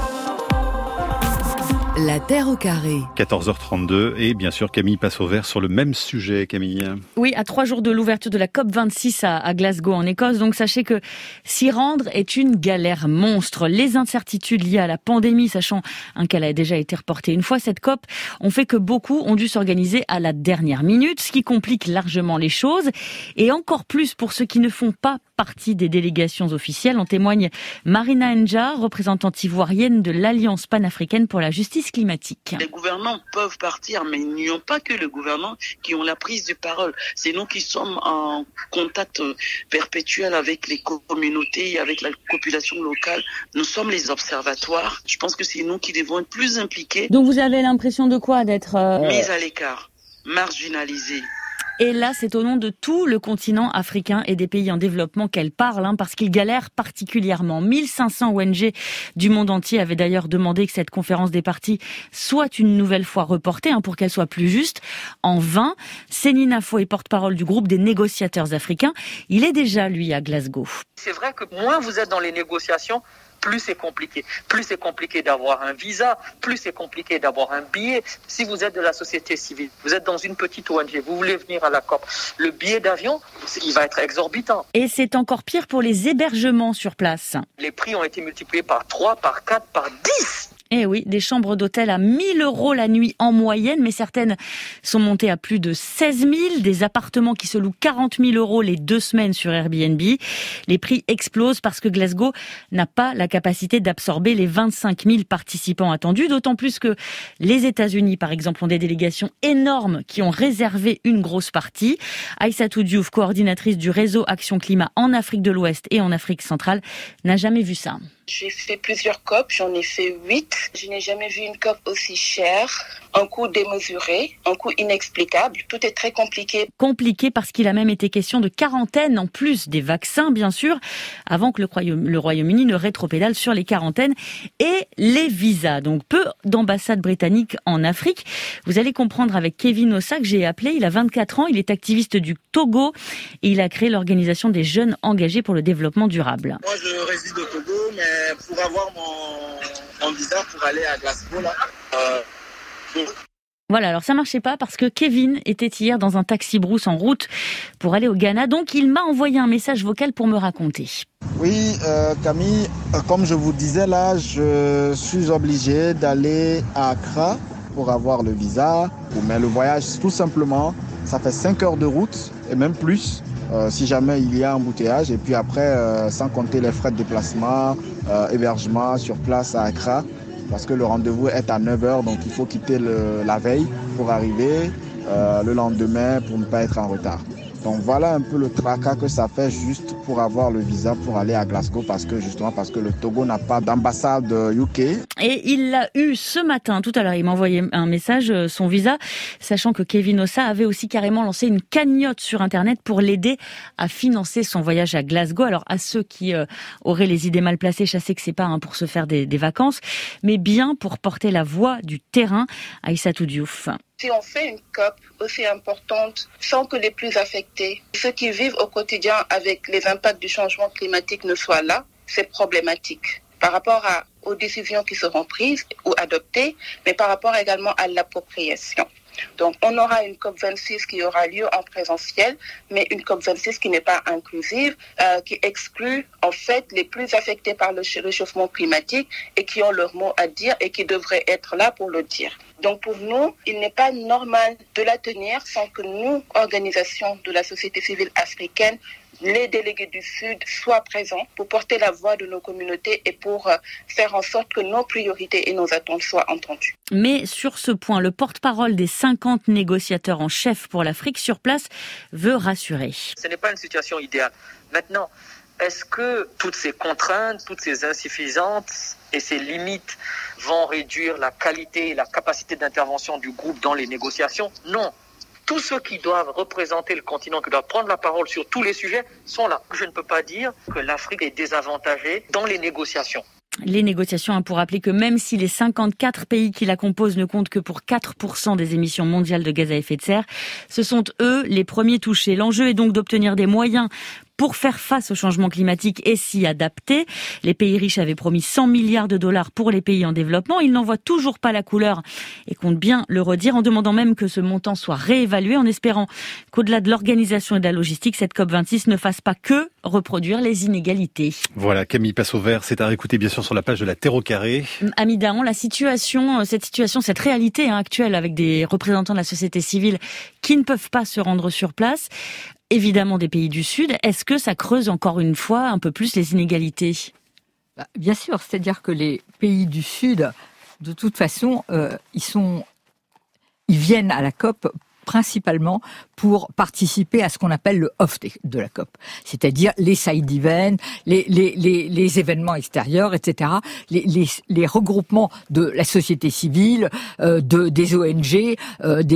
La Terre au carré. 14h32, et bien sûr Camille passe au vert sur le même sujet, Camille. Oui, à 3 jours de l'ouverture de la COP26 à Glasgow en Écosse, donc sachez que s'y rendre est une galère monstre. Les incertitudes liées à la pandémie, sachant qu'elle a déjà été reportée une fois, cette COP, ont fait que beaucoup ont dû s'organiser à la dernière minute, ce qui complique largement les choses, et encore plus pour ceux qui ne font pas partie des délégations officielles. En témoigne Marina Nja, représentante ivoirienne de l'Alliance panafricaine pour la justice climatique. Les gouvernants peuvent partir, mais il n'y a pas que les gouvernants qui ont la prise de parole. C'est nous qui sommes en contact perpétuel avec les communautés, avec la population locale. Nous sommes les observatoires. Je pense que c'est nous qui devons être plus impliqués. Donc vous avez l'impression de quoi? D'être mis à l'écart, marginalisés. Et là, c'est au nom de tout le continent africain et des pays en développement qu'elle parle, parce qu'ils galèrent particulièrement. 1500 ONG du monde entier avaient d'ailleurs demandé que cette conférence des parties soit une nouvelle fois reportée, pour qu'elle soit plus juste. En vain, Sénina Foé, porte-parole du groupe des négociateurs africains, il est déjà, lui, à Glasgow. C'est vrai que moins vous êtes dans les négociations, plus c'est compliqué. Plus c'est compliqué d'avoir un visa, plus c'est compliqué d'avoir un billet. Si vous êtes de la société civile, vous êtes dans une petite ONG, vous voulez venir à la COP, le billet d'avion, il va être exorbitant. Et c'est encore pire pour les hébergements sur place. Les prix ont été multipliés par 3, par 4, par 10. Eh oui, des chambres d'hôtel à 1 000 € la nuit en moyenne, mais certaines sont montées à plus de 16 000. Des appartements qui se louent 40 000 € les 2 semaines sur Airbnb. Les prix explosent parce que Glasgow n'a pas la capacité d'absorber les 25 000 participants attendus, d'autant plus que les États-Unis, par exemple, ont des délégations énormes qui ont réservé une grosse partie. Aïssatou Diouf, coordinatrice du réseau Action Climat en Afrique de l'Ouest et en Afrique centrale, n'a jamais vu ça. J'ai fait plusieurs COP, j'en ai fait 8. Je n'ai jamais vu une COP aussi chère, un coût démesuré, un coût inexplicable. Tout est très compliqué. Compliqué parce qu'il a même été question de quarantaine, en plus des vaccins, bien sûr, avant que le Royaume-Uni ne rétropédale sur les quarantaines et les visas. Donc peu d'ambassades britanniques en Afrique. Vous allez comprendre avec Kevin Ossa que j'ai appelé, il a 24 ans, il est activiste du Togo et il a créé l'organisation des jeunes engagés pour le développement durable. Moi je réside au Togo, mais pour avoir mon visa pour aller à Glasgow, Voilà, alors ça marchait pas parce que Kevin était hier dans un taxi-brousse en route pour aller au Ghana. Donc il m'a envoyé un message vocal pour me raconter. Oui, Camille, comme je vous disais là, je suis obligé d'aller à Accra pour avoir le visa. Mais le voyage, tout simplement, ça fait 5 heures de route et même plus. Si jamais il y a embouteillage, et puis après, sans compter les frais de déplacement, hébergement sur place à Accra, parce que le rendez-vous est à 9h, donc il faut quitter la veille pour arriver le lendemain pour ne pas être en retard. Donc voilà un peu le tracas que ça fait juste pour avoir le visa pour aller à Glasgow parce que le Togo n'a pas d'ambassade UK. Et il l'a eu ce matin, tout à l'heure, il m'a envoyé un message, son visa, sachant que Kevin Ossa avait aussi carrément lancé une cagnotte sur Internet pour l'aider à financer son voyage à Glasgow. Alors à ceux qui auraient les idées mal placées, je sais que c'est pas pour se faire des vacances, mais bien pour porter la voix du terrain. Aïssatou Diouf. Si on fait une COP aussi importante sans que les plus affectés, ceux qui vivent au quotidien avec les impacts du changement climatique ne soient là, c'est problématique par rapport aux décisions qui seront prises ou adoptées, mais par rapport également à l'appropriation. Donc, on aura une COP26 qui aura lieu en présentiel, mais une COP26 qui n'est pas inclusive, qui exclut en fait les plus affectés par le réchauffement climatique et qui ont leur mot à dire et qui devraient être là pour le dire. Donc, pour nous, il n'est pas normal de la tenir sans que nous, organisations de la société civile africaine, les délégués du Sud soient présents pour porter la voix de nos communautés et pour faire en sorte que nos priorités et nos attentes soient entendues. Mais sur ce point, le porte-parole des 50 négociateurs en chef pour l'Afrique sur place veut rassurer. Ce n'est pas une situation idéale. Maintenant, est-ce que toutes ces contraintes, toutes ces insuffisances et ces limites vont réduire la qualité et la capacité d'intervention du groupe dans les négociations? Non. Tous ceux qui doivent représenter le continent, qui doivent prendre la parole sur tous les sujets, sont là. Je ne peux pas dire que l'Afrique est désavantagée dans les négociations. Les négociations, pour rappeler que même si les 54 pays qui la composent ne comptent que pour 4% des émissions mondiales de gaz à effet de serre, ce sont eux les premiers touchés. L'enjeu est donc d'obtenir des moyens pour faire face au changement climatique et s'y adapter. Les pays riches avaient promis 100 milliards de dollars pour les pays en développement. Ils n'en voient toujours pas la couleur et comptent bien le redire en demandant même que ce montant soit réévalué, en espérant qu'au-delà de l'organisation et de la logistique, cette COP26 ne fasse pas que reproduire les inégalités. Voilà, Camille passe au vert, c'est à réécouter bien sûr sur la page de la Terre au carré. Ami Dahan, cette réalité actuelle avec des représentants de la société civile qui ne peuvent pas se rendre sur place, évidemment des pays du Sud, est-ce que ça creuse encore une fois un peu plus les inégalités ? Bien sûr, c'est-à-dire que les pays du Sud, de toute façon, ils viennent à la COP principalement pour participer à ce qu'on appelle le off de la COP, c'est-à-dire les side events, les événements extérieurs, etc., les regroupements de la société civile, des ONG,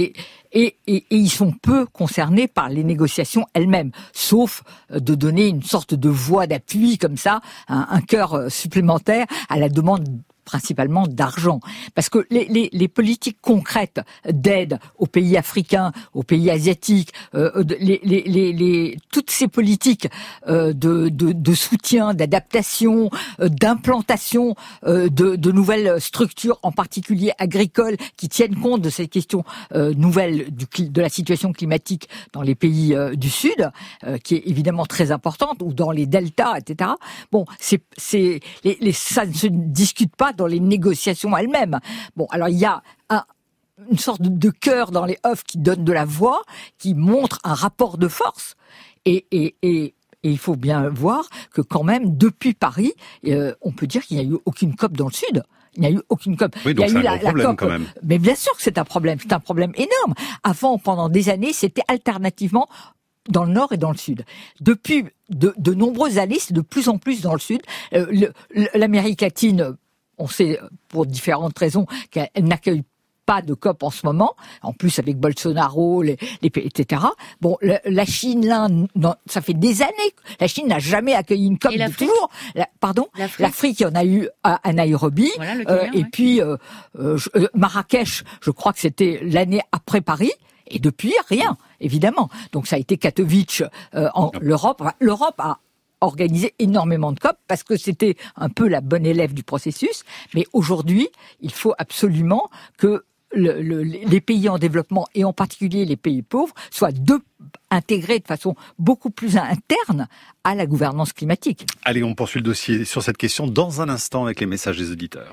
et ils sont peu concernés par les négociations elles-mêmes, sauf de donner une sorte de voix d'appui comme ça, un cœur supplémentaire à la demande principalement d'argent. Parce que les politiques concrètes d'aide aux pays africains, aux pays asiatiques, toutes ces politiques de soutien, d'adaptation, d'implantation de nouvelles structures, en particulier agricoles, qui tiennent compte de ces questions nouvelles de la situation climatique dans les pays du Sud, qui est évidemment très importante, ou dans les deltas, etc. Bon, ça ne se discute pas dans les négociations elles-mêmes. Bon, alors il y a une sorte de cœur dans les œufs qui donne de la voix, qui montre un rapport de force, et il faut bien voir que quand même, depuis Paris, on peut dire qu'il n'y a eu aucune COP dans le Sud. Il n'y a eu aucune COP. Oui, donc c'est un gros problème quand même. Mais bien sûr que c'est un problème énorme. Avant, pendant des années, c'était alternativement dans le Nord et dans le Sud. Depuis de nombreuses années, c'est de plus en plus dans le Sud. L'Amérique latine, on sait pour différentes raisons qu'elle n'accueille pas de COP en ce moment, en plus avec Bolsonaro, les pays, etc. Bon, la Chine, l'Inde, ça fait des années. La Chine n'a jamais accueilli une COP de toujours. L'Afrique, il y en a eu à Nairobi, voilà, et puis Marrakech, je crois que c'était l'année après Paris. Et depuis, rien, évidemment. Donc ça a été Katowice, l'Europe a organisé énormément de COP parce que c'était un peu la bonne élève du processus. Mais aujourd'hui, il faut absolument que les pays en développement, et en particulier les pays pauvres, soient intégrés de façon beaucoup plus interne à la gouvernance climatique. Allez, on poursuit le dossier sur cette question dans un instant avec les messages des auditeurs.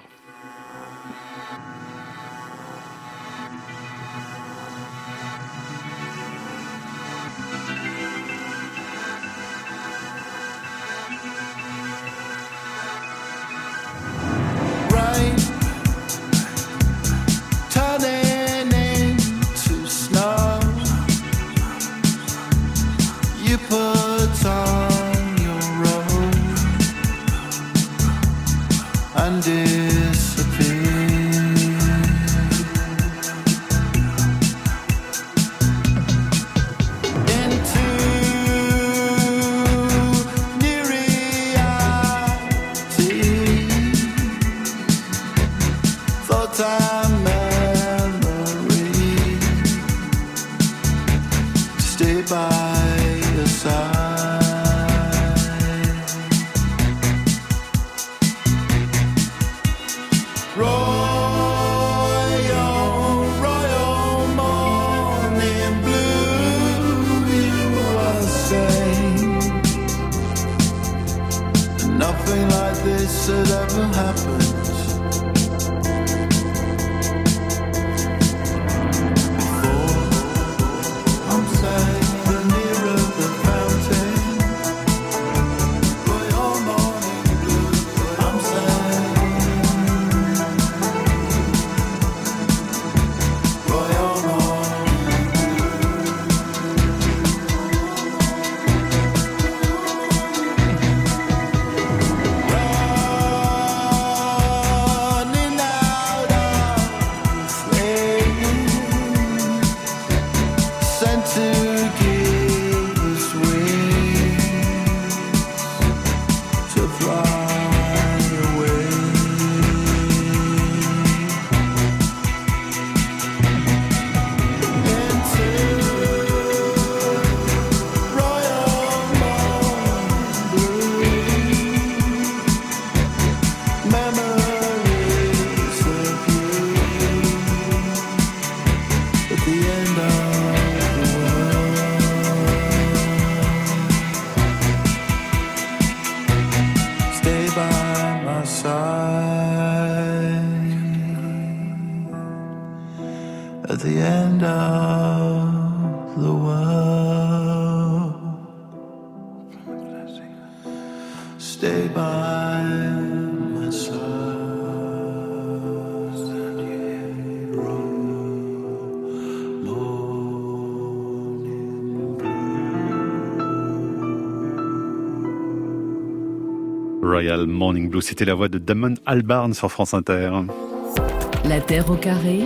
Royal Morning Blue, c'était la voix de Damon Albarn sur France Inter. La Terre au carré,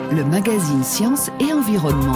le magazine Science et Environnement.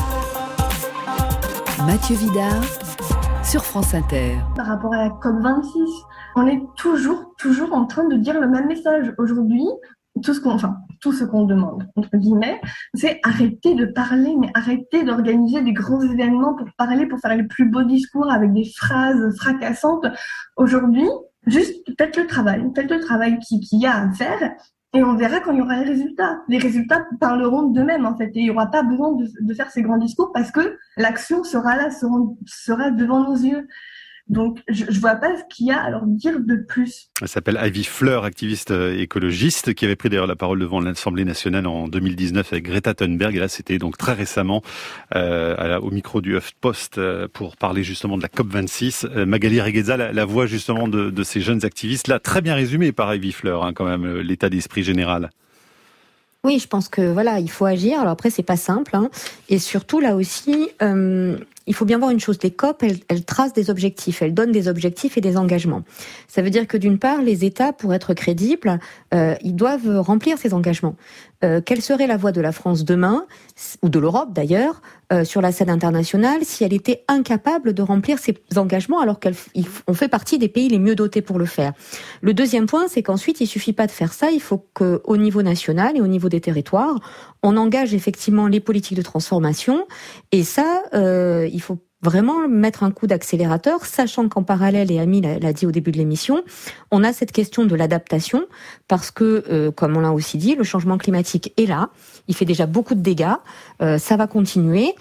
Mathieu Vidard sur France Inter. Par rapport à la COP26, on est toujours en train de dire le même message. Aujourd'hui, tout ce qu'on demande, entre guillemets, c'est arrêter de parler, mais arrêter d'organiser des grands événements pour parler, pour faire les plus beaux discours avec des phrases fracassantes. Aujourd'hui, juste faites le travail qu'il y a à faire. Et on verra quand il y aura les résultats. Les résultats parleront d'eux-mêmes, en fait. Et il n'y aura pas besoin de faire ces grands discours parce que l'action sera là, sera devant nos yeux. Donc, je vois pas ce qu'il y a à leur dire de plus. Elle s'appelle Ivy Fleur, activiste écologiste, qui avait pris d'ailleurs la parole devant l'Assemblée nationale en 2019 avec Greta Thunberg. Et là, c'était donc très récemment au micro du HuffPost pour parler justement de la COP26. Magali Regueza, la voix justement de ces jeunes activistes, là, très bien résumée par Ivy Fleur, quand même, l'état d'esprit général. Oui, je pense que il faut agir. Alors après, c'est pas simple, et surtout là aussi, il faut bien voir une chose. Les COP, elles tracent des objectifs, elles donnent des objectifs et des engagements. Ça veut dire que d'une part, les États, pour être crédibles, ils doivent remplir ces engagements. Quelle serait la voix de la France demain, ou de l'Europe d'ailleurs, sur la scène internationale, si elle était incapable de remplir ses engagements alors qu'on fait partie des pays les mieux dotés pour le faire. Le deuxième point, c'est qu'ensuite, il suffit pas de faire ça, il faut qu'au niveau national et au niveau des territoires, on engage effectivement les politiques de transformation, et ça, il faut vraiment mettre un coup d'accélérateur, sachant qu'en parallèle, et Ami l'a dit au début de l'émission, on a cette question de l'adaptation, parce que, comme on l'a aussi dit, le changement climatique est là, il fait déjà beaucoup de dégâts, ça va continuer.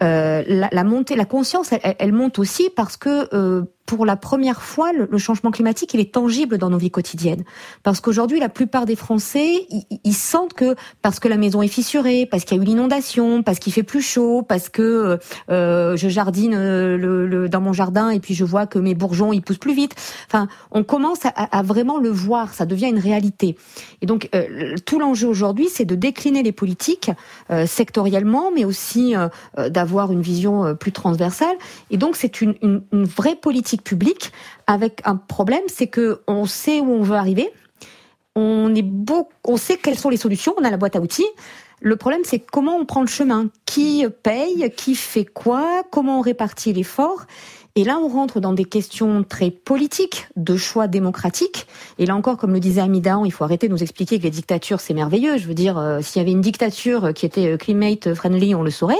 La conscience, elle monte aussi parce que pour la première fois, le changement climatique, il est tangible dans nos vies quotidiennes. Parce qu'aujourd'hui, la plupart des Français, ils sentent que parce que la maison est fissurée, parce qu'il y a eu l'inondation, parce qu'il fait plus chaud, parce que je jardine dans mon jardin et puis je vois que mes bourgeons, ils poussent plus vite. Enfin, on commence à vraiment le voir, ça devient une réalité. Et donc, tout l'enjeu aujourd'hui, c'est de décliner les politiques sectoriellement, mais aussi d'avoir une vision plus transversale. Et donc, c'est une vraie politique publique avec un problème, c'est que on sait où on veut arriver, on sait quelles sont les solutions, on a la boîte à outils. Le problème, c'est comment on prend le chemin, qui paye, qui fait quoi, comment on répartit l'effort. Et là, on rentre dans des questions très politiques, de choix démocratiques. Et là encore, comme le disait Ami Dahan, il faut arrêter de nous expliquer que les dictatures, c'est merveilleux. Je veux dire, s'il y avait une dictature qui était climate friendly, on le saurait.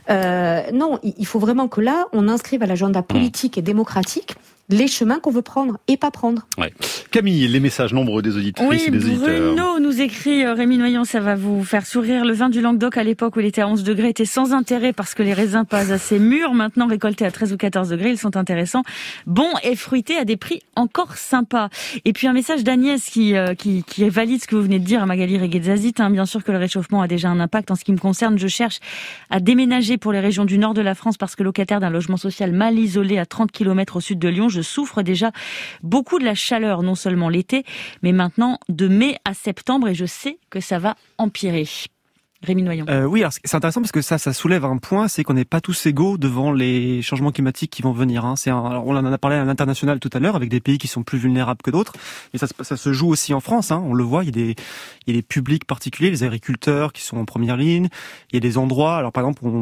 Non, il faut vraiment que là, on inscrive à l'agenda politique et démocratique les chemins qu'on veut prendre et pas prendre. Ouais. Camille, les messages nombreux des auditrices et des auditeurs. Bruno nous écrit, Rémi Noyon, ça va vous faire sourire. Le vin du Languedoc, à l'époque où il était à 11 degrés, était sans intérêt parce que les raisins pas assez mûrs. Maintenant récoltés à 13 ou 14 degrés, ils sont intéressants, bons et fruités à des prix encore sympas. Et puis un message d'Agnès qui valide ce que vous venez de dire à Magali Reguezazit. Bien sûr que le réchauffement a déjà un impact. En ce qui me concerne, je cherche à déménager pour les régions du nord de la France parce que locataire d'un logement social mal isolé à 30 km au sud de Lyon, je souffre déjà beaucoup de la chaleur, non seulement l'été, mais maintenant de mai à septembre, et je sais que ça va empirer. Rémi Noyon. Oui, alors c'est intéressant parce que ça soulève un point, c'est qu'on n'est pas tous égaux devant les changements climatiques qui vont venir. Alors on en a parlé à l'international tout à l'heure, avec des pays qui sont plus vulnérables que d'autres, mais ça se joue aussi en France. On le voit, il y a des publics particuliers, les agriculteurs qui sont en première ligne. Il y a des endroits. Alors par exemple,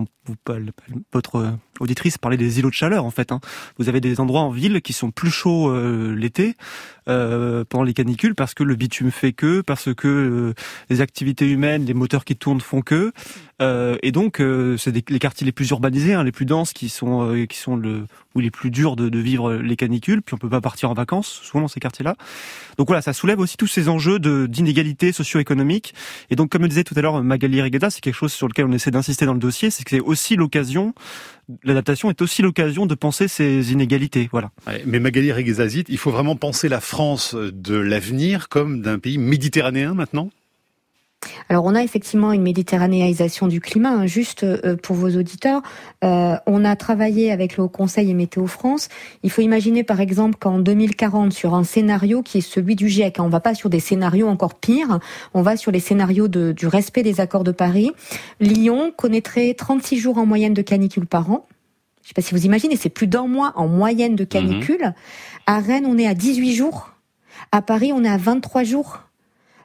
votre auditrice parlait des îlots de chaleur en fait. Vous avez des endroits en ville qui sont plus chauds l'été pendant les canicules parce que le bitume fait que, parce que les activités humaines, les moteurs qui tournent font que, et donc c'est les quartiers les plus urbanisés, les plus denses qui sont où il est plus dur de vivre les canicules. Puis on peut pas partir en vacances souvent dans ces quartiers-là. Donc voilà, ça soulève aussi tous ces enjeux d'inégalité socio-économique. Et donc comme le disait tout à l'heure Magali Regueza, c'est quelque chose sur lequel on essaie d'insister dans le dossier, c'est que c'est aussi l'occasion. L'adaptation est aussi l'occasion de penser ces inégalités, voilà. Ouais, mais Magali Reguezazit, il faut vraiment penser la France de l'avenir comme d'un pays méditerranéen maintenant ? Alors on a effectivement une méditerranéisation du climat, juste pour vos auditeurs. On a travaillé avec le Haut Conseil et Météo France. Il faut imaginer par exemple qu'en 2040, sur un scénario qui est celui du GIEC, on va pas sur des scénarios encore pires, on va sur les scénarios du respect des accords de Paris. Lyon connaîtrait 36 jours en moyenne de canicule par an. Je sais pas si vous imaginez, c'est plus d'un mois en moyenne de canicule. À Rennes, on est à 18 jours. À Paris, on est à 23 jours.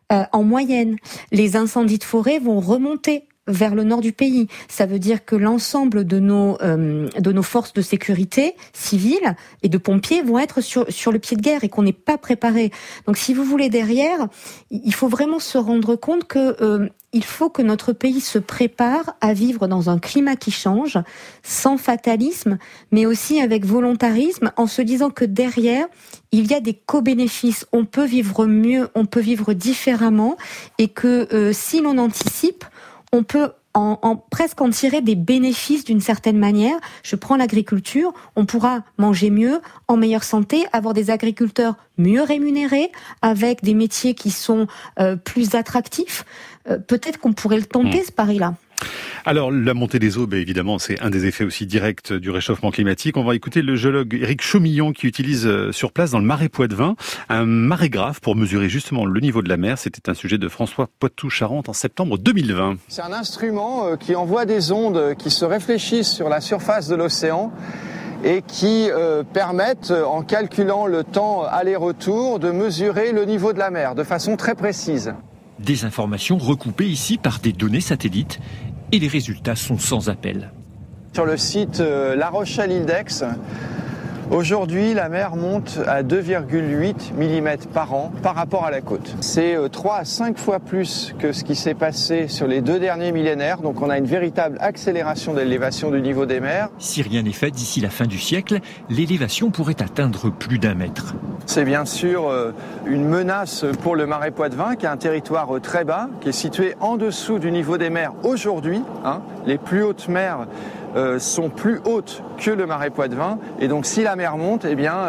En moyenne, les incendies de forêt vont remonter vers le nord du pays. Ça veut dire que l'ensemble de nos forces de sécurité civiles et de pompiers vont être sur le pied de guerre et qu'on n'est pas préparé. Donc si vous voulez, derrière, il faut vraiment se rendre compte que il faut que notre pays se prépare à vivre dans un climat qui change, sans fatalisme, mais aussi avec volontarisme, en se disant que derrière, il y a des co-bénéfices. On peut vivre mieux, on peut vivre différemment, et que si l'on anticipe, on peut presque en tirer des bénéfices d'une certaine manière. Je prends l'agriculture, on pourra manger mieux, en meilleure santé, avoir des agriculteurs mieux rémunérés, avec des métiers qui sont plus attractifs. Peut-être qu'on pourrait le tenter, ce pari-là. Alors, la montée des eaux, évidemment, c'est un des effets aussi directs du réchauffement climatique. On va écouter le géologue Éric Chaumillon qui utilise sur place, dans le marais Poitevin, un marégraphe pour mesurer justement le niveau de la mer. C'était un sujet de François Poitou-Charentes en septembre 2020. C'est un instrument qui envoie des ondes qui se réfléchissent sur la surface de l'océan et qui permettent, en calculant le temps aller-retour, de mesurer le niveau de la mer de façon très précise. Des informations recoupées ici par des données satellites et les résultats sont sans appel. Sur le site La Rochelle-Île-d'Aix, aujourd'hui la mer monte à 2,8 mm par an par rapport à la côte. C'est 3 à 5 fois plus que ce qui s'est passé sur les 2 derniers millénaires, donc on a une véritable accélération de l'élévation du niveau des mers. Si rien n'est fait d'ici la fin du siècle, l'élévation pourrait atteindre plus d'1 mètre. C'est bien sûr une menace pour le marais Poitevin, qui est un territoire très bas, qui est situé en dessous du niveau des mers aujourd'hui. Les plus hautes mers sont plus hautes que le marais Poitevin, et donc si la mer monte,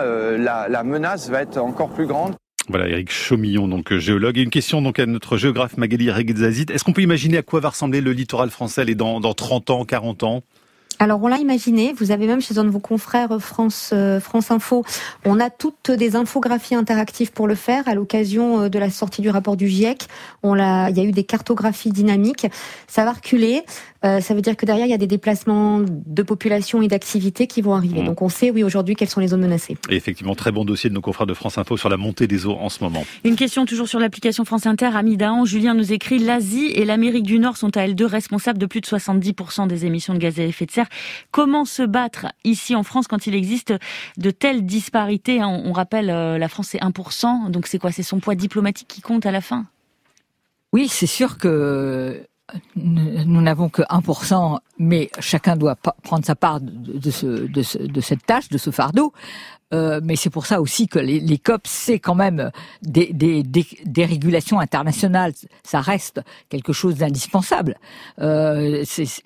la menace va être encore plus grande. Voilà, Éric Chaumillon, donc géologue. Et une question donc à notre géographe Magali Reguezazit. Est-ce qu'on peut imaginer à quoi va ressembler le littoral français dans 30 ans, 40 ans ? Alors on l'a imaginé, vous avez même chez un de vos confrères France Info, on a toutes des infographies interactives pour le faire à l'occasion de la sortie du rapport du GIEC. Il y a eu des cartographies dynamiques, ça va reculer. Ça veut dire que derrière, il y a des déplacements de population et d'activités qui vont arriver. Donc on sait, oui, aujourd'hui, quelles sont les zones menacées. Et effectivement, très bon dossier de nos confrères de France Info sur la montée des eaux en ce moment. Une question toujours sur l'application France Inter. Ami Dahan, Julien nous écrit: l'Asie et l'Amérique du Nord sont à elles deux responsables de plus de 70% des émissions de gaz à effet de serre. Comment se battre ici en France quand il existe de telles disparités ? On rappelle, la France c'est 1%. Donc c'est quoi ? C'est son poids diplomatique qui compte à la fin ? Oui, c'est sûr que nous n'avons que 1%, mais chacun doit prendre sa part de cette tâche, de ce fardeau. Mais c'est pour ça aussi que les COP, c'est quand même des régulations internationales. Ça reste quelque chose d'indispensable. Il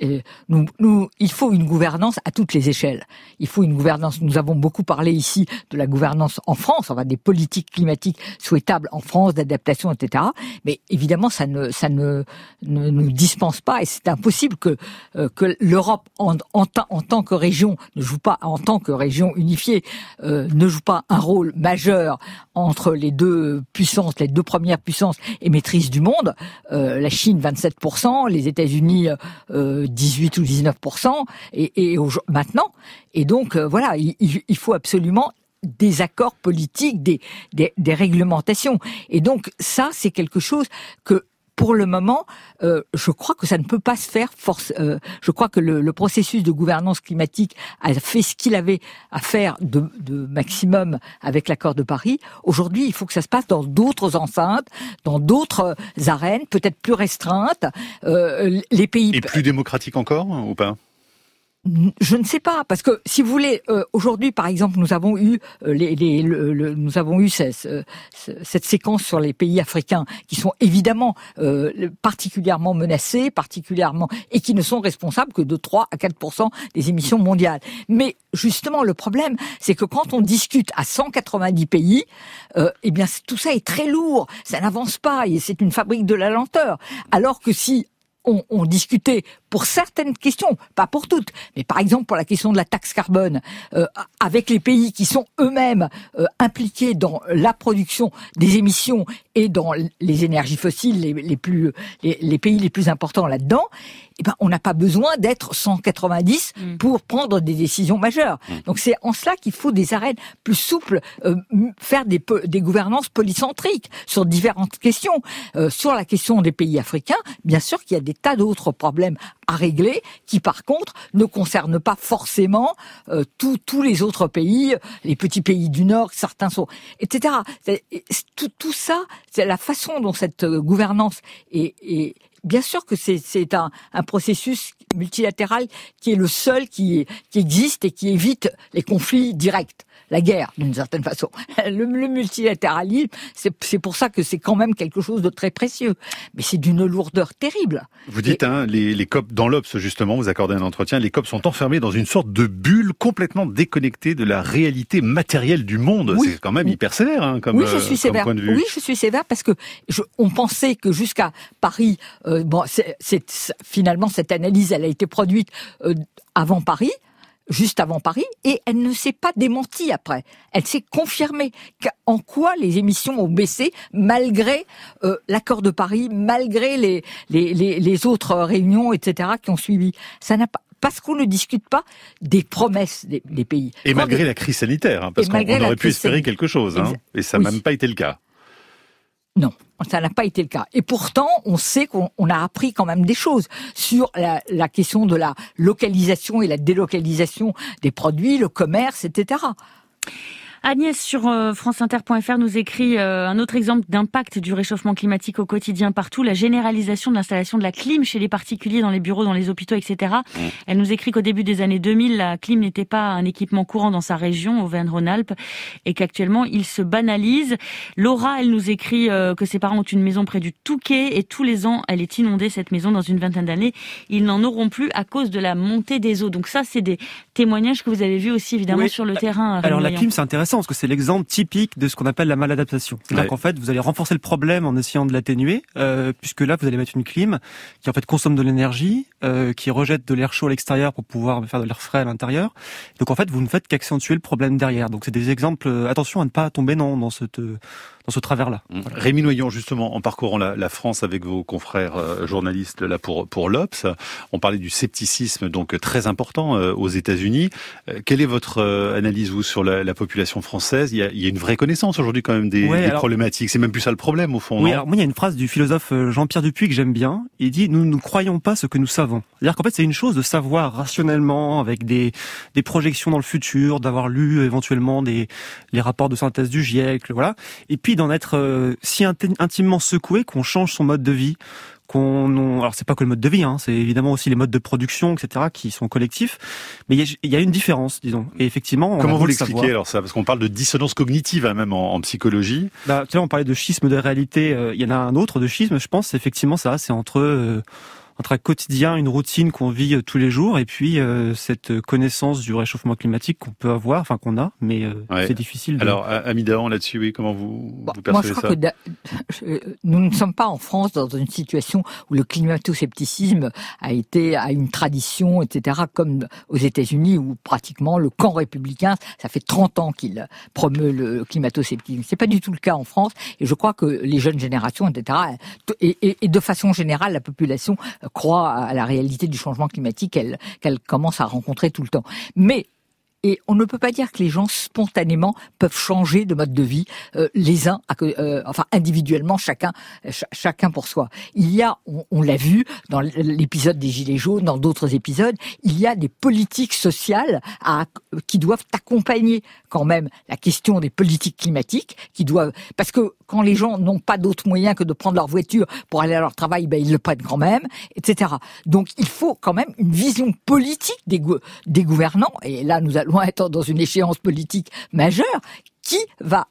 faut une gouvernance à toutes les échelles. Il faut une gouvernance. Nous avons beaucoup parlé ici de la gouvernance en France, des politiques climatiques souhaitables en France, d'adaptation, etc. Mais évidemment, ça ne nous dispense pas, et c'est impossible que l'Europe, en tant que région, ne joue pas, en tant que région unifiée, ne joue pas un rôle majeur entre les deux puissances, les deux premières puissances émettrices du monde. La Chine 27%, les États-Unis 18 ou 19%, et maintenant. Et donc voilà, il faut absolument des accords politiques, des réglementations. Et donc ça, c'est quelque chose que, pour le moment, je crois que ça ne peut pas se faire je crois que le processus de gouvernance climatique a fait ce qu'il avait à faire de maximum avec l'accord de Paris. Aujourd'hui, il faut que ça se passe dans d'autres enceintes, dans d'autres arènes, peut-être plus restreintes. Les pays... Et plus démocratiques encore, ou pas ? Je ne sais pas, parce que si vous voulez, aujourd'hui par exemple, nous avons eu cette séquence sur les pays africains qui sont évidemment particulièrement menacés, et qui ne sont responsables que de 3 à 4% des émissions mondiales. Mais justement, le problème, c'est que quand on discute à 190 pays, tout ça est très lourd, ça n'avance pas, et c'est une fabrique de la lenteur. Alors que si on discutait pour certaines questions, pas pour toutes, mais par exemple pour la question de la taxe carbone, avec les pays qui sont eux-mêmes impliqués dans la production des émissions et dans les énergies fossiles les pays les plus importants là-dedans, eh ben, on n'a pas besoin d'être 190 pour prendre des décisions majeures. Donc c'est en cela qu'il faut des arènes plus souples, faire des gouvernances polycentriques sur différentes questions. Sur la question des pays africains, bien sûr qu'il y a des tas d'autres problèmes à régler qui par contre ne concernent pas forcément tous les autres pays, les petits pays du Nord, certains sont, etc. Tout ça, c'est la façon dont cette gouvernance est bien sûr que c'est un processus multilatéral qui est le seul qui existe et qui évite les conflits directs. La guerre, d'une certaine façon. Le multilatéralisme, c'est pour ça que c'est quand même quelque chose de très précieux. Mais c'est d'une lourdeur terrible. Vous dites, les COP, dans l'Obs, justement, vous accordez un entretien, les COP sont enfermés dans une sorte de bulle complètement déconnectée de la réalité matérielle du monde. Oui. C'est quand même hyper sévère, comme, je suis sévère. Comme point de vue. Oui, je suis sévère parce que on pensait que jusqu'à Paris, finalement, cette analyse, elle a été produite avant Paris, juste avant Paris, et elle ne s'est pas démentie après. Elle s'est confirmée en quoi les émissions ont baissé malgré l'accord de Paris, malgré les autres réunions, etc., qui ont suivi. Ça n'a pas... Parce qu'on ne discute pas des promesses des pays. Et malgré la crise sanitaire, parce qu'on aurait pu espérer quelque chose, et ça n'a même pas été le cas. Non, ça n'a pas été le cas. Et pourtant, on sait qu'on a appris quand même des choses sur la question de la localisation et la délocalisation des produits, le commerce, etc. Agnès, sur franceinter.fr, nous écrit un autre exemple d'impact du réchauffement climatique au quotidien partout, la généralisation de l'installation de la clim chez les particuliers, dans les bureaux, dans les hôpitaux, etc. Elle nous écrit qu'au début des années 2000, la clim n'était pas un équipement courant dans sa région, Auvergne-Rhône-Alpes, et qu'actuellement, il se banalise. Laura, elle nous écrit que ses parents ont une maison près du Touquet, et tous les ans, elle est inondée, cette maison, dans une vingtaine d'années. Ils n'en auront plus à cause de la montée des eaux. Donc ça, c'est des témoignages que vous avez vus aussi, évidemment, sur le terrain. Alors la clim, c'est intéressant parce que c'est l'exemple typique de ce qu'on appelle la maladaptation. C'est-à-dire qu'en fait, vous allez renforcer le problème en essayant de l'atténuer, puisque là, vous allez mettre une clim qui en fait consomme de l'énergie, qui rejette de l'air chaud à l'extérieur pour pouvoir faire de l'air frais à l'intérieur. Donc en fait, vous ne faites qu'accentuer le problème derrière. Donc c'est des exemples. Attention à ne pas tomber dans ce travers-là. Voilà. Rémi Noyon, justement, en parcourant la France avec vos confrères journalistes là pour l'Obs, on parlait du scepticisme donc très important aux États-Unis. Quelle est votre analyse, vous, sur la population française? Il y a une vraie connaissance aujourd'hui quand même des problématiques. C'est même plus ça le problème, au fond. Oui, non alors moi, il y a une phrase du philosophe Jean-Pierre Dupuy que j'aime bien. Il dit « Nous ne croyons pas ce que nous savons ». C'est-à-dire qu'en fait, c'est une chose de savoir rationnellement, avec des projections dans le futur, d'avoir lu éventuellement les rapports de synthèse du GIEC, voilà. Et puis d'en être si intimement secoué qu'on change son mode de vie, alors c'est pas que le mode de vie, c'est évidemment aussi les modes de production, etc., qui sont collectifs, mais il y a une différence, disons. Et effectivement, comment vous l'expliquez alors ça? Parce qu'on parle de dissonance cognitive même en psychologie. Tu sais, on parlait de schisme de réalité. Il y en a un autre de schisme, je pense. C'est effectivement ça. C'est entre un quotidien, une routine qu'on vit tous les jours, et puis cette connaissance du réchauffement climatique qu'on peut avoir, enfin qu'on a, mais c'est difficile. Alors, Ami Dahan, là-dessus, oui, comment vous percevez ça? Moi, je crois que nous ne sommes pas en France dans une situation où le climato-scepticisme a une tradition, etc., comme aux États-Unis, où pratiquement le camp républicain, ça fait 30 ans qu'il promeut le climato-scepticisme. C'est pas du tout le cas en France, et je crois que les jeunes générations, etc., et de façon générale, la population croit à la réalité du changement climatique qu'elle commence à rencontrer tout le temps. Et on ne peut pas dire que les gens spontanément peuvent changer de mode de vie les uns, enfin individuellement, chacun pour soi. Il y a, on l'a vu dans l'épisode des Gilets jaunes, dans d'autres épisodes, il y a des politiques sociales qui doivent accompagner quand même la question des politiques climatiques, parce que quand les gens n'ont pas d'autre moyen que de prendre leur voiture pour aller à leur travail, ils le prennent quand même, etc. Donc il faut quand même une vision politique des gouvernants, et là nous allons être dans une échéance politique majeure qui va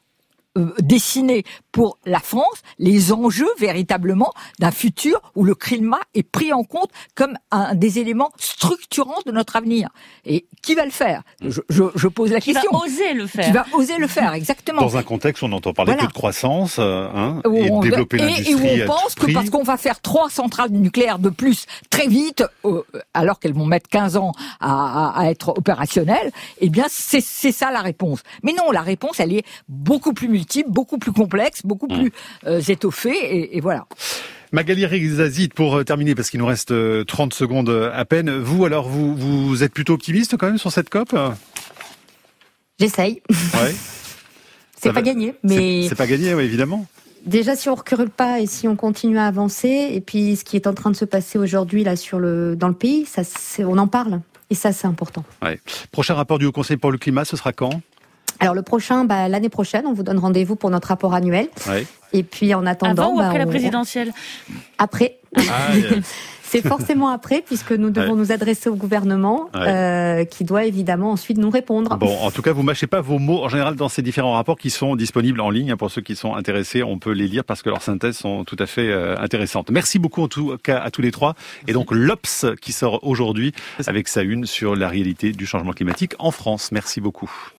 dessiner pour la France les enjeux véritablement d'un futur où le climat est pris en compte comme un des éléments structurants de notre avenir. Et qui va le faire ? Je pose la question. Qui va oser le faire ? Qui va oser le faire, exactement. Dans un contexte où on entend parler que de croissance, et de développer l'industrie. Et où on pense que parce qu'on va faire 3 centrales nucléaires de plus très vite, alors qu'elles vont mettre 15 ans à être opérationnelles, eh bien c'est ça la réponse. Mais non, la réponse elle est beaucoup plus multiple, beaucoup plus complexe, beaucoup plus étoffée, et voilà. Magali Rizazit, pour terminer, parce qu'il nous reste 30 secondes à peine. Vous, alors, vous êtes plutôt optimiste quand même sur cette COP ? J'essaye. Ouais. C'est pas gagné, mais... C'est pas gagné, oui, évidemment. Déjà, si on recule pas et si on continue à avancer, et puis ce qui est en train de se passer aujourd'hui là dans le pays, on en parle. Et ça, c'est important. Ouais. Prochain rapport du Haut Conseil pour le climat, ce sera quand ? Alors le prochain, l'année prochaine, on vous donne rendez-vous pour notre rapport annuel. Ouais. Et puis en attendant... Avant ou après la présidentielle ? Après. C'est forcément après, puisque nous devons nous adresser au gouvernement, qui doit évidemment ensuite nous répondre. Bon, en tout cas, vous mâchez pas vos mots en général dans ces différents rapports qui sont disponibles en ligne. Pour ceux qui sont intéressés, on peut les lire parce que leurs synthèses sont tout à fait intéressantes. Merci beaucoup en tout cas à tous les trois. Et donc l'Obs qui sort aujourd'hui avec sa une sur la réalité du changement climatique en France. Merci beaucoup.